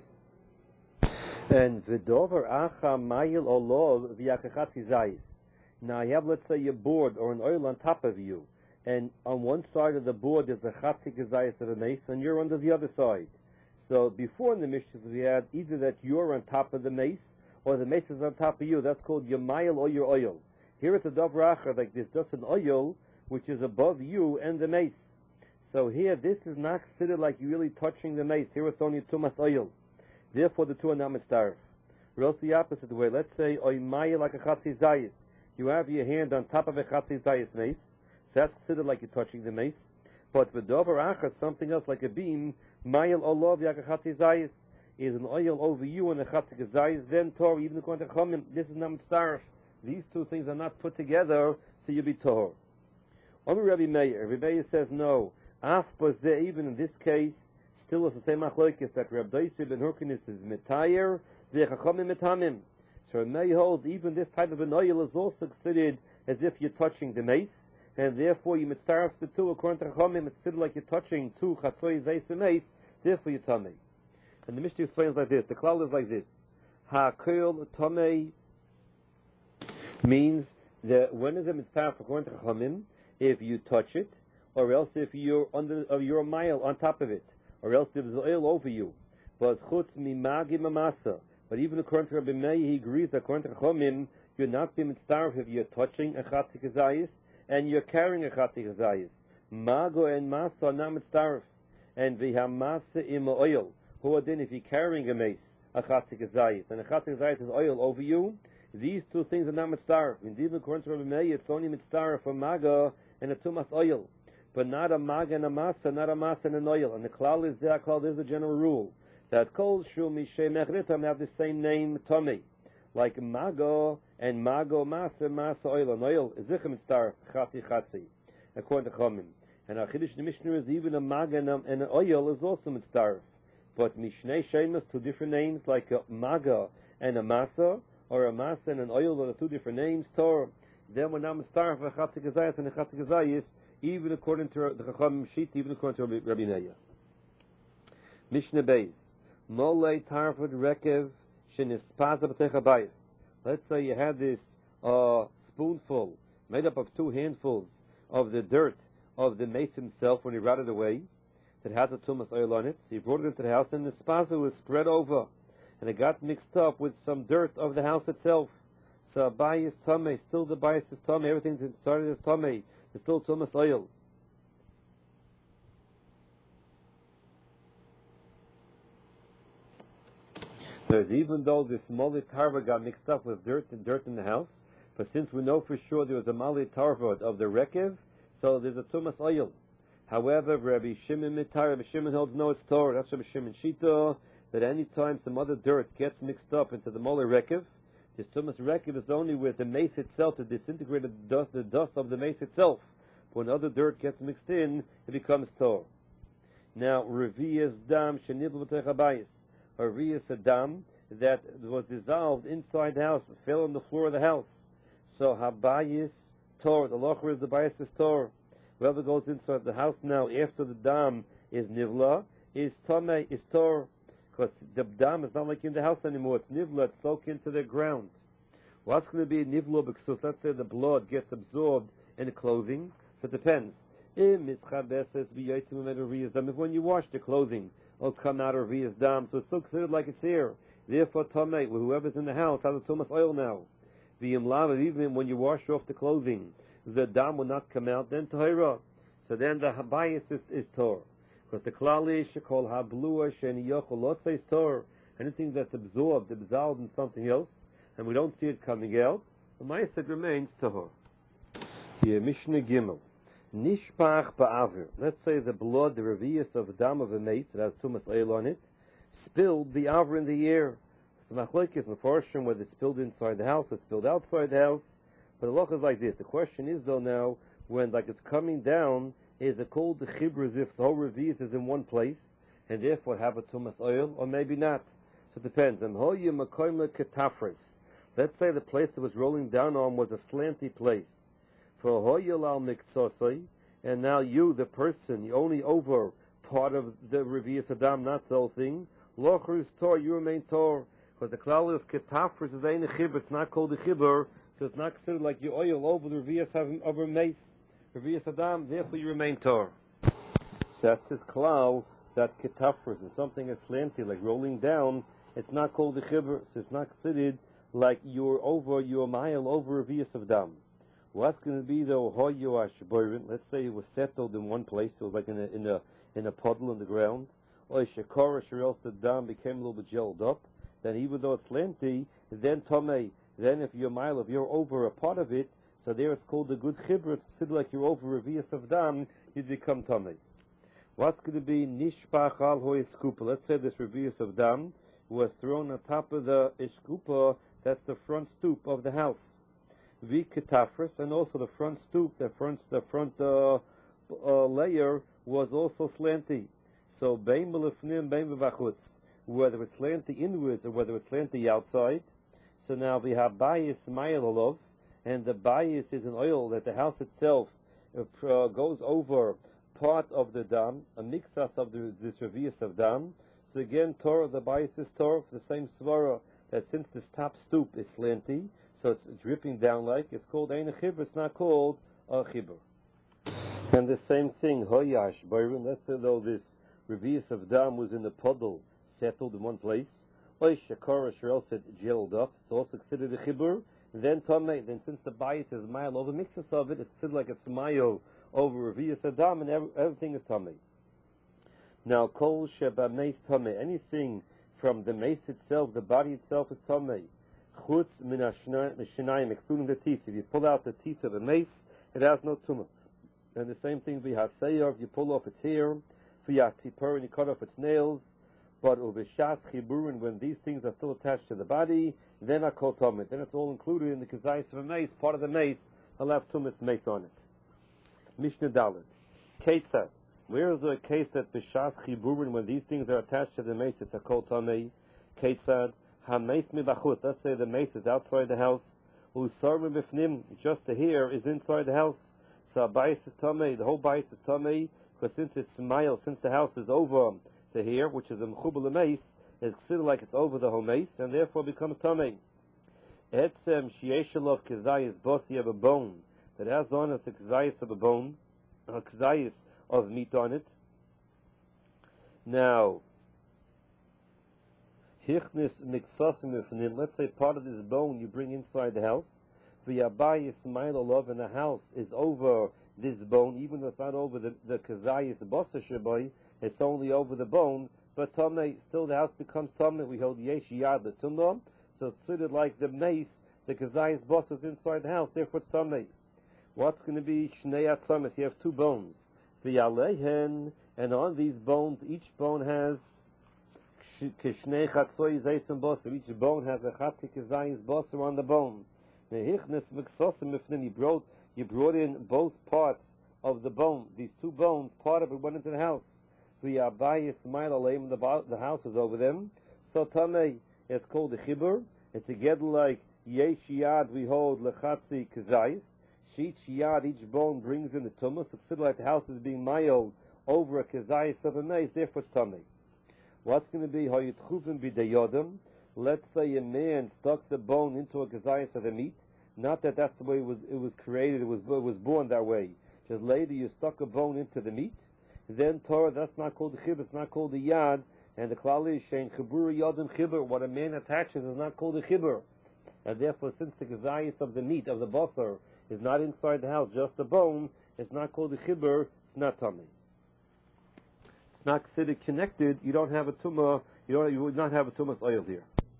And v'dover acha mayil olov v'yakachatzi zayis. Now you have, let's say, a board or an oil on top of you, and on one side of the board is a chatzi zayis of a mace, and you're under the other side. So before in the Mishnahs we had either that you're on top of the mace, or the mace is on top of you. That's called your mayil or your oil. Here it's a davar acher, like there's just an oil which is above you and the mace. So here this is not considered like you really touching the mace. Here it's only tumas oil. Therefore the two are not mitzvah. Or else the opposite way. Let's say oy mayil like a chatzi zayis. You have your hand on top of a chatzi zayis mace. So that's considered like you're touching the mace. But the davar acher, something else like a beam, mayil olav yak a chatzi zayis, is an oil over you and a chatzi kazayis, then Torah, even according to Chachamim, this is not mitzvah. These two things are not put together, so you be Torah. Omer Rabbi Meir. Rabbi Meir says no. Af bazeh, even in this case, still is the same machlokes that Rabbi Doisa ben Hurkinus is mitayer, the Chachamim mitamim. So Rabbi Meir holds even this type of an oil is also considered as if you're touching the mace, and therefore you mitzvah the two according to Chachamim. It's still like you're touching two chatzoi zayis mace, therefore you're tamei. And the Mishnah explains like this. The klal is like this. Ha-kol tamei. means that when is a mitzvah according to Chachamim, if you touch it, or else if you're you're a mile on top of it, or else there's oil over you. But chutz mimagi mamasa. But even according to Rabbi Meir, he agrees that according to Chachamim, you're not being mitzvah if you're touching a chatzik hazayis and you're carrying a chatzik hazayis. Mago and masa are not mitzvah, and vihamasa im oil. Who then if you're carrying a mace, a chatzik hazayis, and a chatzik hazayis is oil over you? These two things are not mitzvah. And even according to Rabbi Meir, it's only mitzvah for maga and a tumas oil, but not a maga and a masa, not a masa and an oil. And the klal is there. Klal is a general rule that kol shul mishay mechritam have the same name tomei, like mago and mago masa oil. And oil is zichem mitzvah chatzi according to Chachamim. And our chiddush in the Mishnah is even a maga and an oil is also mitzvah. But mishnei shemus, two different names like a maga and a masa, or a masa and an oil, are the two different names. Torah. Then we're not mitzvah for a chatzik hazayis and a chatzik hazayis, even according to the Chachamim sheet, even according to Rabbi Meir. Mishnah Beis. Molei tarfud rekev shenispaza b'tech habayis. Let's say you had this spoonful made up of two handfuls of the dirt of the mace himself when he rotted away, that has a tumas oil on it. So he brought it into the house, and the spaza was spread over, and it got mixed up with some dirt of the house itself. So bayis tamei, still the bayis is tamei. Everything that started as tamei is still tumas oil. There's even though this mali tarva got mixed up with dirt in the house, but since we know for sure there was a mali tarva of the rekev, so there's a tumas oil. However, Rabbi Shimon mitar, Rabbi Shimon holds no, it's Torah. That's Rabbi Shimon shita, that any time some other dirt gets mixed up into the mali rekev, this tumas rekev is only with the mace itself, the disintegrated dust, the dust of the mace itself. When other dirt gets mixed in, it becomes Torah. Now, Revi'as dam shenibel b'tech habayis. A riyas adam that was dissolved inside the house, fell on the floor of the house. So habayis tor, the locher is the bayis is tor. Whoever goes inside the house now after the dam is nivla, is tomei, is tor. Because the dam is not like in the house anymore, it's nivla, it's soaked into the ground. What's going to be nivla? Because let's say the blood gets absorbed in the clothing, so it depends. If when you wash the clothing, will come out of Riyas dam, so it's still considered like it's here. Therefore, Tomei, whoever's in the house has a Tumas oil now. Even when you wash off the clothing, the dam will not come out, then Tahira. So then the Habayis is Tor. Because the Klali Shekol Hablua Sheni Yochel Lot says Tor. Anything that's absorbed in something else, and we don't see it coming out, the Ma'aseh remains Tor. Here, Mishnah Gimel. Nishpach ba'avir. Let's say the blood, the revius of the dam of a mace that has tumas oil on it, spilled the avir in the air. So machlokes mefarshim whether it's spilled inside the house or spilled outside the house. But the loch is like this. The question is though now, when like it's coming down, is it called the chibur as if the whole revius is in one place, and therefore have a tumas oil, or maybe not? So it depends. Let's say the place that was rolling down on was a slanty place. For hoyalal miktsosai, and now you, the person, you only over part of the revius adam, not the whole thing. Locher is tor, you remain tor, because the klal is ketafris is ain't a chibur. It's not called a chibur, so it's not considered like you oil over the revius of a mace, revius adam. Therefore, you remain tor. So that's this klal that ketafris is something as slanty, like rolling down. It's not called a chibur, so it's not considered like you're a mile over revius of dam. What's going to be though? Let's say it was settled in one place. It was like in a puddle in the ground. Or else the dam became a little bit gelled up. Then even though it's slanty, then tomei. Then if you're a mile, if you're over a part of it, so there it's called a good chibur. It's considered like you're over a revius of dam. You become tomei. What's going to be nishpach al ho'eskupa? Let's say this revius of dam was thrown on top of the eskupa. That's the front stoop of the house. Viketafris, and also the front stoop, the front layer was also slanty. So bein belifnim, bein bevachutz, whether it's slanty inwards or whether it's slanty outside. So now we have bayis mayalov, and the bayis is an oil that the house itself goes over part of the dam, a mixas of this revius of dam. So again, Torah, the bayis is Torah for the same svara, that since this top stoop is slanty, so it's dripping down like, it's called Ein Chibur, it's not called a Chibur. And the same thing, Hoyash, Byron, let's say though this Revius of Dam was in the puddle, settled in one place, Oy Shakara Sherel said gelled up, it's also considered a Chibur, then Tomei, then since the bias is mile over mixes of it, it's considered like it's mayo over Revius of Dam, and everything is Tomei. Now, Kol Sheba Meis Tomei, anything from the mace itself, the body itself is Tomei. Chutz min Shinayim, excluding the teeth. If you pull out the teeth of a mace, it has no tumah. And the same thing, v'haseyor, if you pull off its hair, v'yatzipur, and you cut off its nails, but uveshas chiburin, when these things are still attached to the body, then I call tumah. Then it's all included in the kazayis of a mace, part of the mace, I'll have tumas mace on it. Mishnah Dalet. Ketzad. Where is there a case that b'shas chiburin, when these things are attached to the mace, it's a kol tamei? Ketzad. Ha-mace mibachus. Let's say the mace is outside the house. Usar mibifnim. Just the hair is inside the house. So a bias is tamei. The whole bias is tamei, because since it's mile, since the house is over the hair, which is a mechubal mace, it's considered like it's over the whole mace, and therefore becomes tamei. Etzem shieshalov kazayis bosi, you have a bone that has on us the kazayis of a bone, a kazayis of meat on it. Now, hichnis miksasim ifnim, let's say part of this bone you bring inside the house. V'yabayis ma'ilolov, and the house is over this bone, even though it's not over the kazayis bosa shabai, it's only over the bone, but tamei, still the house becomes tamei. We hold yesh yad the tumah, so it's considered like the mace, the kazayis bosa is inside the house, therefore it's tamei. What's going to be shnei atzamis? You have two bones. V'yalehen, and on these bones, each bone has kishnei chatzoy zaysim bosa. Each bone has a chatzik kazayis bosa on the bone. You brought in both parts of the bone. These two bones, part of it went into the house. The house is over them. So tamei, it's called the chibur. And together like yesh yad, we hold lechatzi kazayis. Each yad, each bone brings in the tumah. So it's like the house is being mailed over a kazayis of a maze. Therefore it's tamei. What's going to be hayitchuvim b'dayodim? Let's say a man stuck the bone into a kazayis of a meat. Not that that's the way it was created, it was born that way. Just later you stuck a bone into the meat. Then Torah, that's not called the chibur, it's not called the yad. And the klal is shein chibur yadim chibur. What a man attaches is not called the chibur. And therefore, since the kazayis of the meat, of the basar, is not inside the house, just the bone, it's not called the chibur, it's not tamei. It's not considered connected, you don't have a tumah, you would not have a tumas oil here.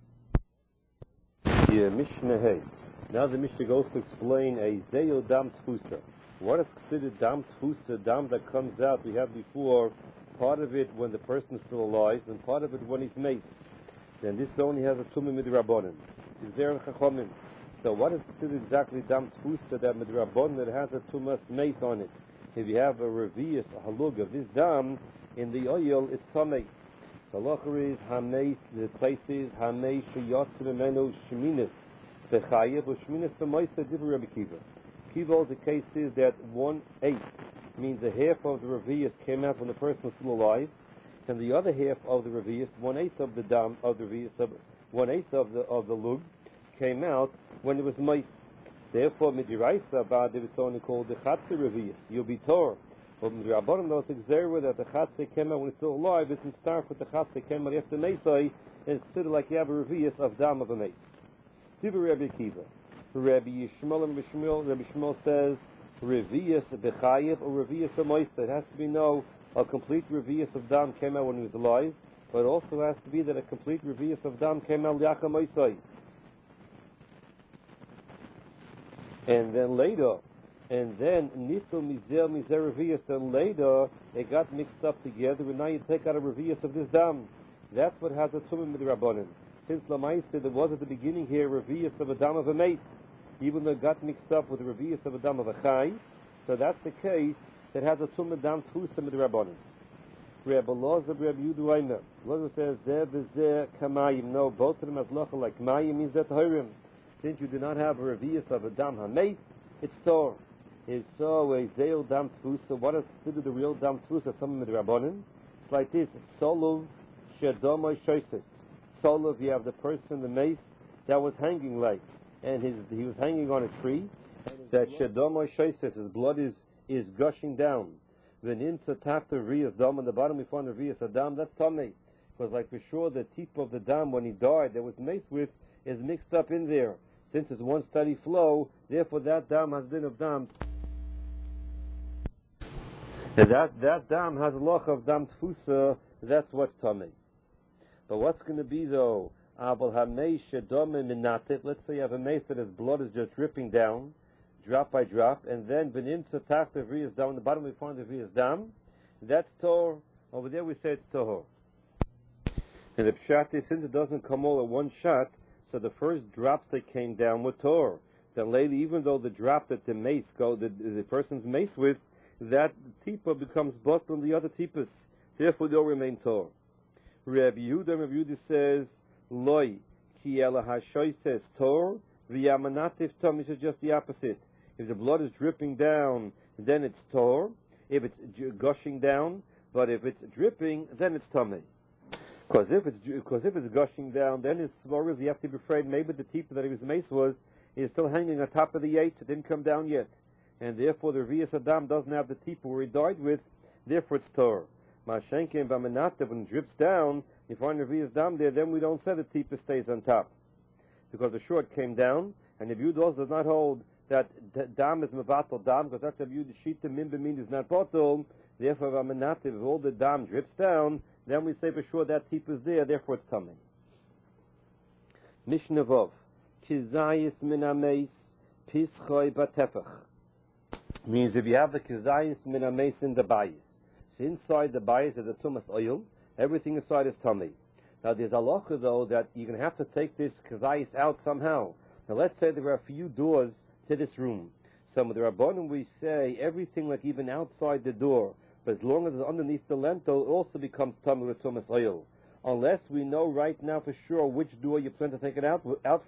Yeah, Mishnah Hey. Now the Mishnah goes to explain a zeyo dam tfusa. What is considered dam tfusa, dam that comes out? We had before part of it when the person is still alive, and part of it when he's maced. And this only has a tumah midrabanan. So what is considered exactly dam tfusa, that midrabanan that has a tumas mace on it? If you have a revius, a halug of this dam in the oil, it's tamei. So halacha is hameis, the places hameis sheyotzer memenu sheminis bechayev u'sheminis b'moisa divrei Rabbi Kiva. Kiva's the case is that 1/8 means a half of the revius came out when the person was still alive, and the other half of the revius, 1/8 of the dam of the revius, 1/8 of the lug came out when it was mice. Therefore, midiraisa about if it's only called the chatzi revius, you'll be torn. But Rabbanan knows exactly that the chatzei came out when it's still alive. It's in start with the chatzei came out after Mesai, and it's considered like you have a revius of dam of a mace. Divrei Rabbi Kiva. Rabbi Yishmael and Rabbi Shmuel says revius bechayev or revius b'moisa. It has to be a complete revius of dam came out when he was alive, but it also has to be that a complete revius of dam came out liacha moisai. And then later. And then nito mizer revius. Then later it got mixed up together, and now you take out a revius of this dam. That's what has a tumah midrabanan. Since Lamaisa there was at the beginning here a revius of a dam of a mace, even though it got mixed up with the revius of a dam of a chai. So that's the case that has a tumah dam tfusa midrabanan. Rabbi Loza, Rabbi Yudu Aimer. Loza says zeh v'zeh kamayim. No, both of them as locha like mayim means that horim. Since you do not have a revius of a dam ha-mace, it's tor. If so, a zeil dam tfusa, what is considered the real dam tfusa? Some of the rabbanim. It's like this: solov shedomoy shoises. Solov, you have the person, the mace that was hanging like, and he was hanging on a tree, that Shedom Shoises, his blood is gushing down. Venim Tzatachta Riyas Dam, on the bottom we find the Riyas Adam, that's Tomei. Because like for sure the tip of the dam when he died that was maced with is mixed up in there. Since it's one steady flow, therefore that dam has din of dam. And that dam has a loch of dam tfusa, that's what's tummy. But what's going to be though? Abel hamei shedome minatit. Let's say you have a mace that his blood is just dripping down, drop by drop, and then benim tzatach the vriyas down. On the bottom we find the vriyas dam. That's tor. Over there we say it's tohor. And the pshat is, since it doesn't come all at one shot, so the first drops that came down were tor. Then later, even though the drop that the person's mace with, that tipa becomes bottle on the other tipas. Therefore, they'll remain tor. Rabbi Yehuda says, Loi, ki ela hashoy says tor, v'yamanatif tom, is just the opposite. If the blood is dripping down, then it's tor. If it's gushing down, but if it's dripping, then it's tummy. Because if it's gushing down, then his svaras, you have to be afraid maybe the tipa that his mace is still hanging on top of the yates. It didn't come down yet. And therefore the Riyas Adam doesn't have the tipa where he died with, therefore it's tor. Mashenkin Bamenatav, when it drips down, you find the Riyas Adam there, then we don't say the tipa stays on top. Because the short came down, and the Yudos does not hold that dam is mevatel dam, because that's a view the shita min b'min is not bottle. Therefore Bamenatav, if all the dam drips down, then we say for sure that tipa is there, therefore it's tummy. Mishnah Vov, Kizayis min ameis, pischoy batefach. Means if you have the Kizayis min ameis in the bayis, so inside the bayis is the tumas oil, everything inside is tummy. Now there's a halacha though that you're going to have to take this Kizayis out somehow. Now let's say there are a few doors to this room. Some of the Rabbanim we say everything like even outside the door, but as long as it's underneath the lentil, it also becomes tummy with tumas oil. Unless we know right now for sure which door you plan to take it out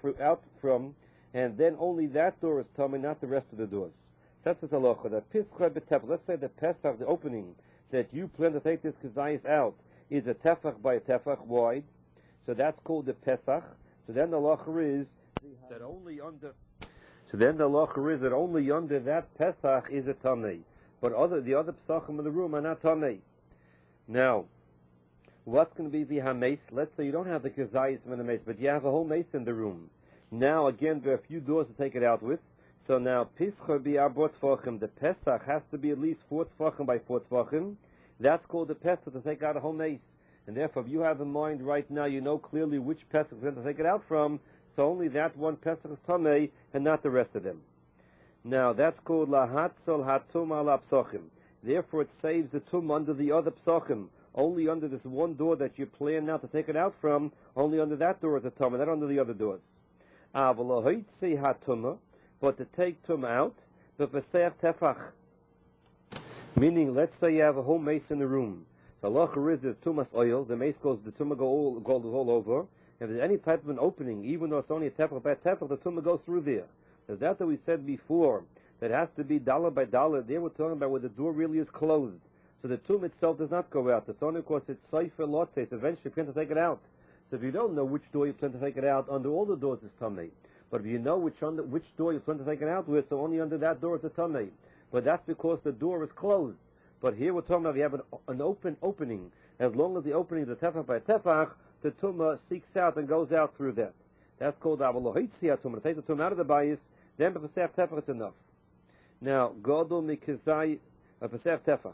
from, and then only that door is tummy, not the rest of the doors. So that's the halacha. That Pischai b'tefach. Let's say the Pesach, the opening that you plan to take this Kizayis out, is a tefach by a tefach wide. So that's called the Pesach. So then the halacha is that only under. So then the halacha is that only under that Pesach is a tummy. But the other psachim in the room are not tamei. Now, what's going to be the hameis? Let's say you don't have the kazayis min hameis, but you have a whole mace in the room. Now, again, there are a few doors to take it out with. So now, pischa bi arbot tfachim. The pesach has to be at least 4 tfachim by 4 tfachim. That's called the pesach to take out a whole mace. And therefore, if you have in mind right now, you know clearly which pesach you're going to take it out from. So only that one pesach is tamei, and not the rest of them. Now, that's called lahatzal hatum ala psochim. Therefore, it saves the tum under the other psochim. Only under this one door that you plan now to take it out from, only under that door is a tum, not under the other doors. Avalahoitzi hatuma, but to take tum out, the pesach tefach. Meaning, let's say you have a whole mace in the room. So halacha is there's tumas oil, the mace goes, the tumah goes all over. If there's any type of an opening, even though it's only a tefach by tefach, the tumah goes through there. As that we said before, that has to be dollar by dollar. There we're talking about where the door really is closed. So the tomb itself does not go out. The son, of course, it's Seifer Lotzeis. Eventually you plan to take it out. So if you don't know which door you plan to take it out, under all the doors is Tamei. But if you know which door you plan to take it out with, so only under that door is a Tamei. But that's because the door is closed. But here we're talking about if you have an open opening. As long as the opening is a tefach by tefach, the tumah seeks out and goes out through that. That's called Avalohoitzi HaTumah. To take the tumah out of the bayis, then the Pesach Tefach it's enough. Now, Godul Mikizai, Pesach Tefach.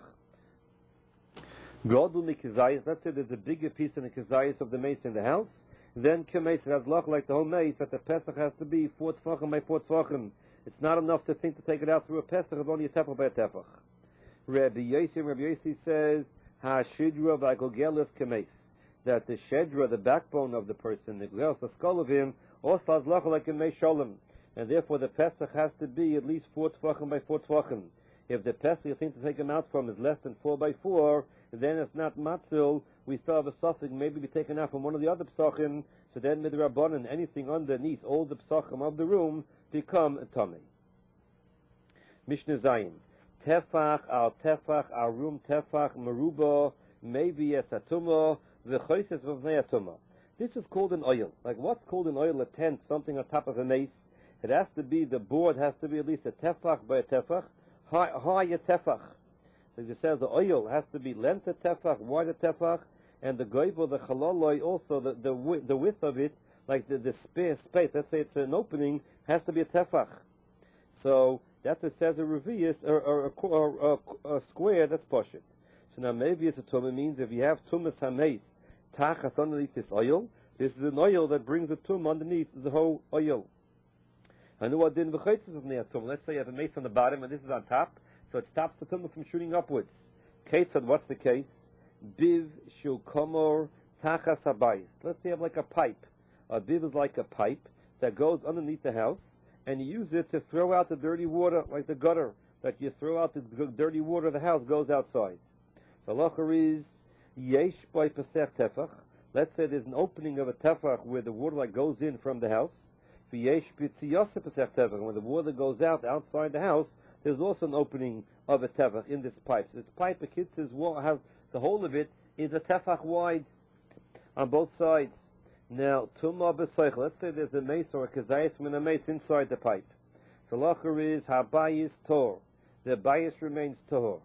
Godul Mikizai, let's say there's a bigger piece in the Kizayis of the mace in the house, then Kemes, it has loch like the whole mace, that the Pesach has to be 4 Tefachim by 4 Tefachim. It's not enough to think to take it out through a Pesach of only a Tefach by a Tefach. Rabbi Yossi says, Ha-Shidra v'Agogelis Kemes, that the Shedra, the backbone of the person, the Gleos, the skull of him, also has loch like a Meis Sholem. And therefore the Pesach has to be at least 4 Tefachim by 4 Tefachim. If the Pesach you think to take him out from is less than 4 by 4, then it's not Matzil. We still have a suffix, maybe be taken out from one of the other Pesachim, so then Midrabanan, anything underneath all the Pesachim of the room become a Tamei. Mishnah Zayin. Tefach, our room Tefach, Meruba, maybe as a Tumah, v'choises v'vnei a Tumah. This is called an oil. Like what's called an oil, a tent, something on top of a mace. It has to be, the board has to be at least a tefach by a tefach, high a tefach. So it says the oil has to be length a tefach, wide a tefach, and the goivel, the chalaloi, also the width of it, like the space, let's say it's an opening, has to be a tefach. So that it says a revius or a square, that's poshit. So now maybe it's a tumah, means if you have tumas hameis, tachas underneath this oil, this is an oil that brings a tumah underneath the whole oil. I know what din v'chaitzes from the tumah. Let's say you have a mace on the bottom and this is on top, so it stops the tumah from shooting upwards. Ketzad, what's the case? Biv shul komor tachas habayis. Let's say you have like a pipe. A biv is like a pipe that goes underneath the house, and you use it to throw out the dirty water, like the gutter, that you throw out the dirty water of the house goes outside. So halacha is yesh by pesach tefach. Let's say there's an opening of a tefach where the water like goes in from the house. Yesh b'tziyasa pesach tefach. When the water goes out outside the house, there's also an opening of a tefach in this pipe. So this pipe, the kitz's wall has the whole of it is a tefach wide on both sides. Now, tumah b'soich. Let's say there's a mace or a kazayis min a mace inside the pipe. So lacher is habayis tor. The bayis remains tor.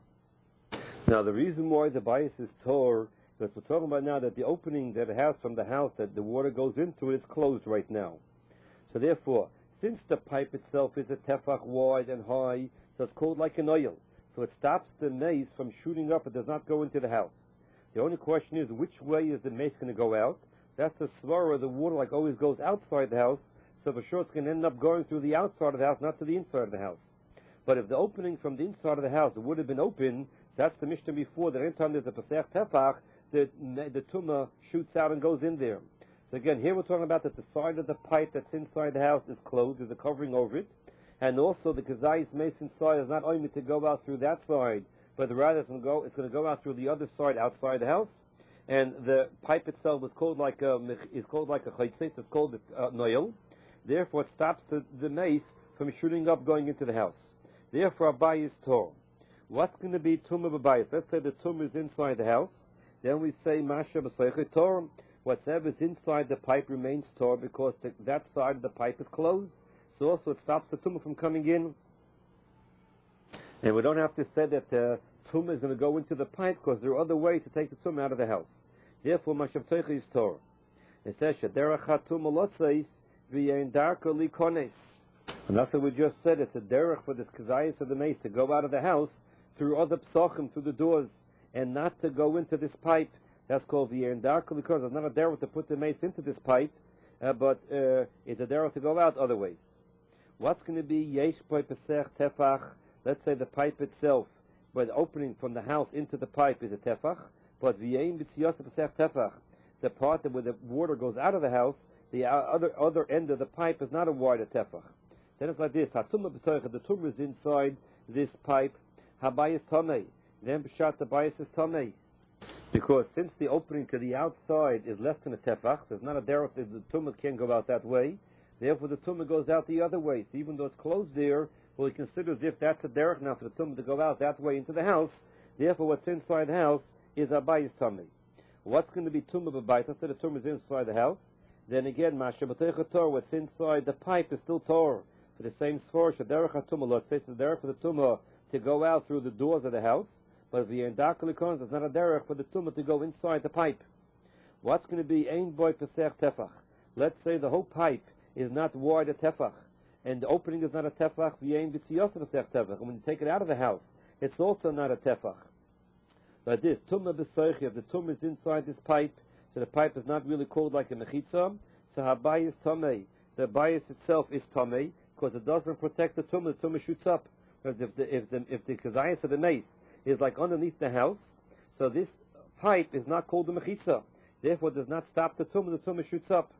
Now, the reason why the bayis is tor, because we're talking about now that the opening that it has from the house that the water goes into is closed right now. So therefore, since the pipe itself is a tefach wide and high, so it's called like an oil. So it stops the mace from shooting up. It does not go into the house. The only question is, which way is the mace going to go out? So that's a svara. The water like always goes outside the house. So for sure it's going to end up going through the outside of the house, not to the inside of the house. But if the opening from the inside of the house would have been open, so that's the Mishnah before, that anytime there's a pesach tefach, the tumah shoots out and goes in there. So again, here we're talking about that the side of the pipe that's inside the house is closed, there's a covering over it, and also the kazayis mace inside is not only to go out through that side, but rather it's going to go out through the other side outside the house, and the pipe itself is called like a chaytzit, it's called a noil. Therefore, it stops the mace from shooting up going into the house. Therefore, abayis is tor. What's going to be tumah b'bayis? Let's say the tumah is inside the house. Then we say masha b'soichet tor. Whatever's inside the pipe remains tor because that side of the pipe is closed. So also it stops the tumah from coming in. And we don't have to say that the tumah is going to go into the pipe because there are other ways to take the tumah out of the house. Therefore, mashav teicha is tor. It says shaderach hatumah lotzais v'yein darka likones. And that's what we just said. It's a derech for this kazayis of the mace to go out of the house through other psachim, through the doors, and not to go into this pipe. That's called v'yein darka because it's not a derech to put the mace into this pipe, but it's a derech to go out other ways. What's going to be yesh by pesach tefach? Let's say the pipe itself, by the opening from the house into the pipe is a tefach, but v'yein b'tziyasa pesach tefach, the part where the water goes out of the house, the other end of the pipe is not a wider tefach. Then it's like this: hatumah b'toicha, the tumah is inside this pipe. Habayis tamei. Then b'shat the bayis is tamei, because since the opening to the outside is less than a tefach, so it's not a derech. The tumah can't go out that way. Therefore, the tumah goes out the other way. So even though it's closed there, well, he considers if that's a derech now for the tumah to go out that way into the house. Therefore, what's inside the house is habayis tamei. What's going to be tumah b'bayis? Let's say the tumah is inside the house. Then again, masha b'toicha tor, what's inside the pipe is still tor. For the same sfor, shaderech hatumah, let's say it's a derech for the tumah to go out through the doors of the house, but if the endakal ikonos, it's not a derech for the tumah to go inside the pipe. What's going to be ein boy pesach tefach? Let's say the whole pipe is not wide a tefach, and the opening is not a tefach, v'yein b'tziyasa pesach tefach. And when you take it out of the house, it's also not a tefach. Like this, tumah b'soich, if the tumah is inside this pipe, so the pipe is not really called like a mechitza, so habayis tamei. The bayis itself is tamei, because it doesn't protect the tumah shoots up. Because if the kazayas of the mace is like underneath the house, so this pipe is not called the mechitza. Therefore, it does not stop the tumah shoots up.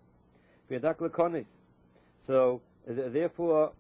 So therefore,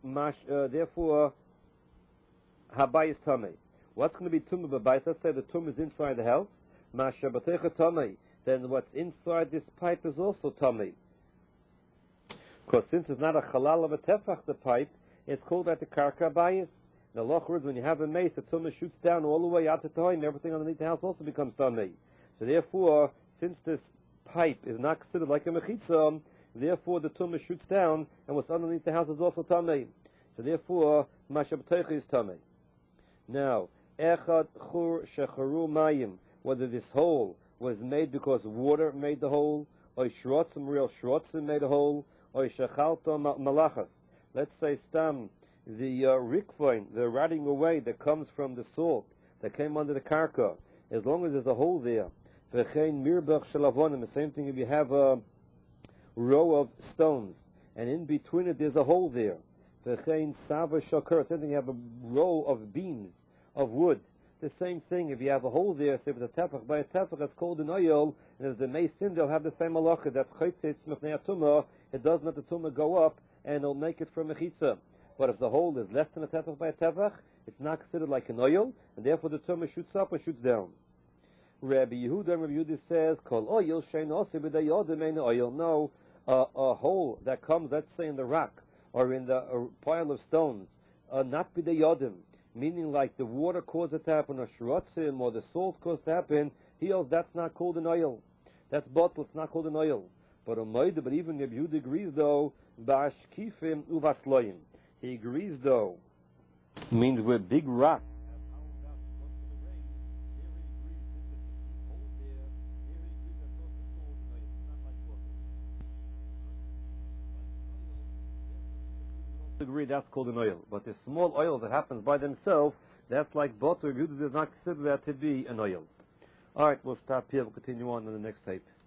habayis tamei. What's going to be tumah b'bayis? Let's say the tumah is inside the house. Masha b'teicha tamei. Then what's inside this pipe is also tamei. Because since it's not a halal of a tefach, the pipe, it's called at the karka bayis. The loch words, when you have a mace, the tumah shoots down all the way out to toim, everything underneath the house also becomes tamei. So therefore, since this pipe is not considered like a mechitza, Therefore, the tumah shoots down, and what's underneath the house is also tamei. So therefore, mashab is tamei. Now, echad chur shecharu mayim, whether this hole was made because water made the hole, or shrotzim, real shrotzim made a hole, or shechalta malachas. Let's say stam, the rikvoin, the rotting away that comes from the salt that came under the karka, as long as there's a hole there. V'chein mirbach shalavonim, the same thing if you have a row of stones, and in between it there's a hole there. V'chein sava shakar, same thing you have a row of beams of wood. The same thing, if you have a hole there, say with a tefach, by a tefach that's called an oil, and there's the mason, they'll have the same halacha. That's chaytzitz mifnei tumah. It doesn't let the tumah go up, and it'll make it for mechitza. But if the hole is less than a tefach by a tefach, it's not considered like an oil, and therefore the tumah shoots up or shoots down. Rabbi Yehuda says, Kol oil shein oseh b'dayodim ein oil. No, a hole that comes, let's say, in the rock, or in the pile of stones, not b'dayodim, meaning like the water caused it to happen, or shrotzim, or the salt caused it to happen, that's not called an oil. That's bottle, it's not called an oil. But even Rabbi Yehuda agrees though, ba'ashkifim uvasloyim. He agrees though, means we're big rock. Agree that's called an oil, but the small oil that happens by themselves, that's like butter. Rabbi Yehuda does not consider that to be an oil. All right, we'll stop here. We'll continue on in the next tape.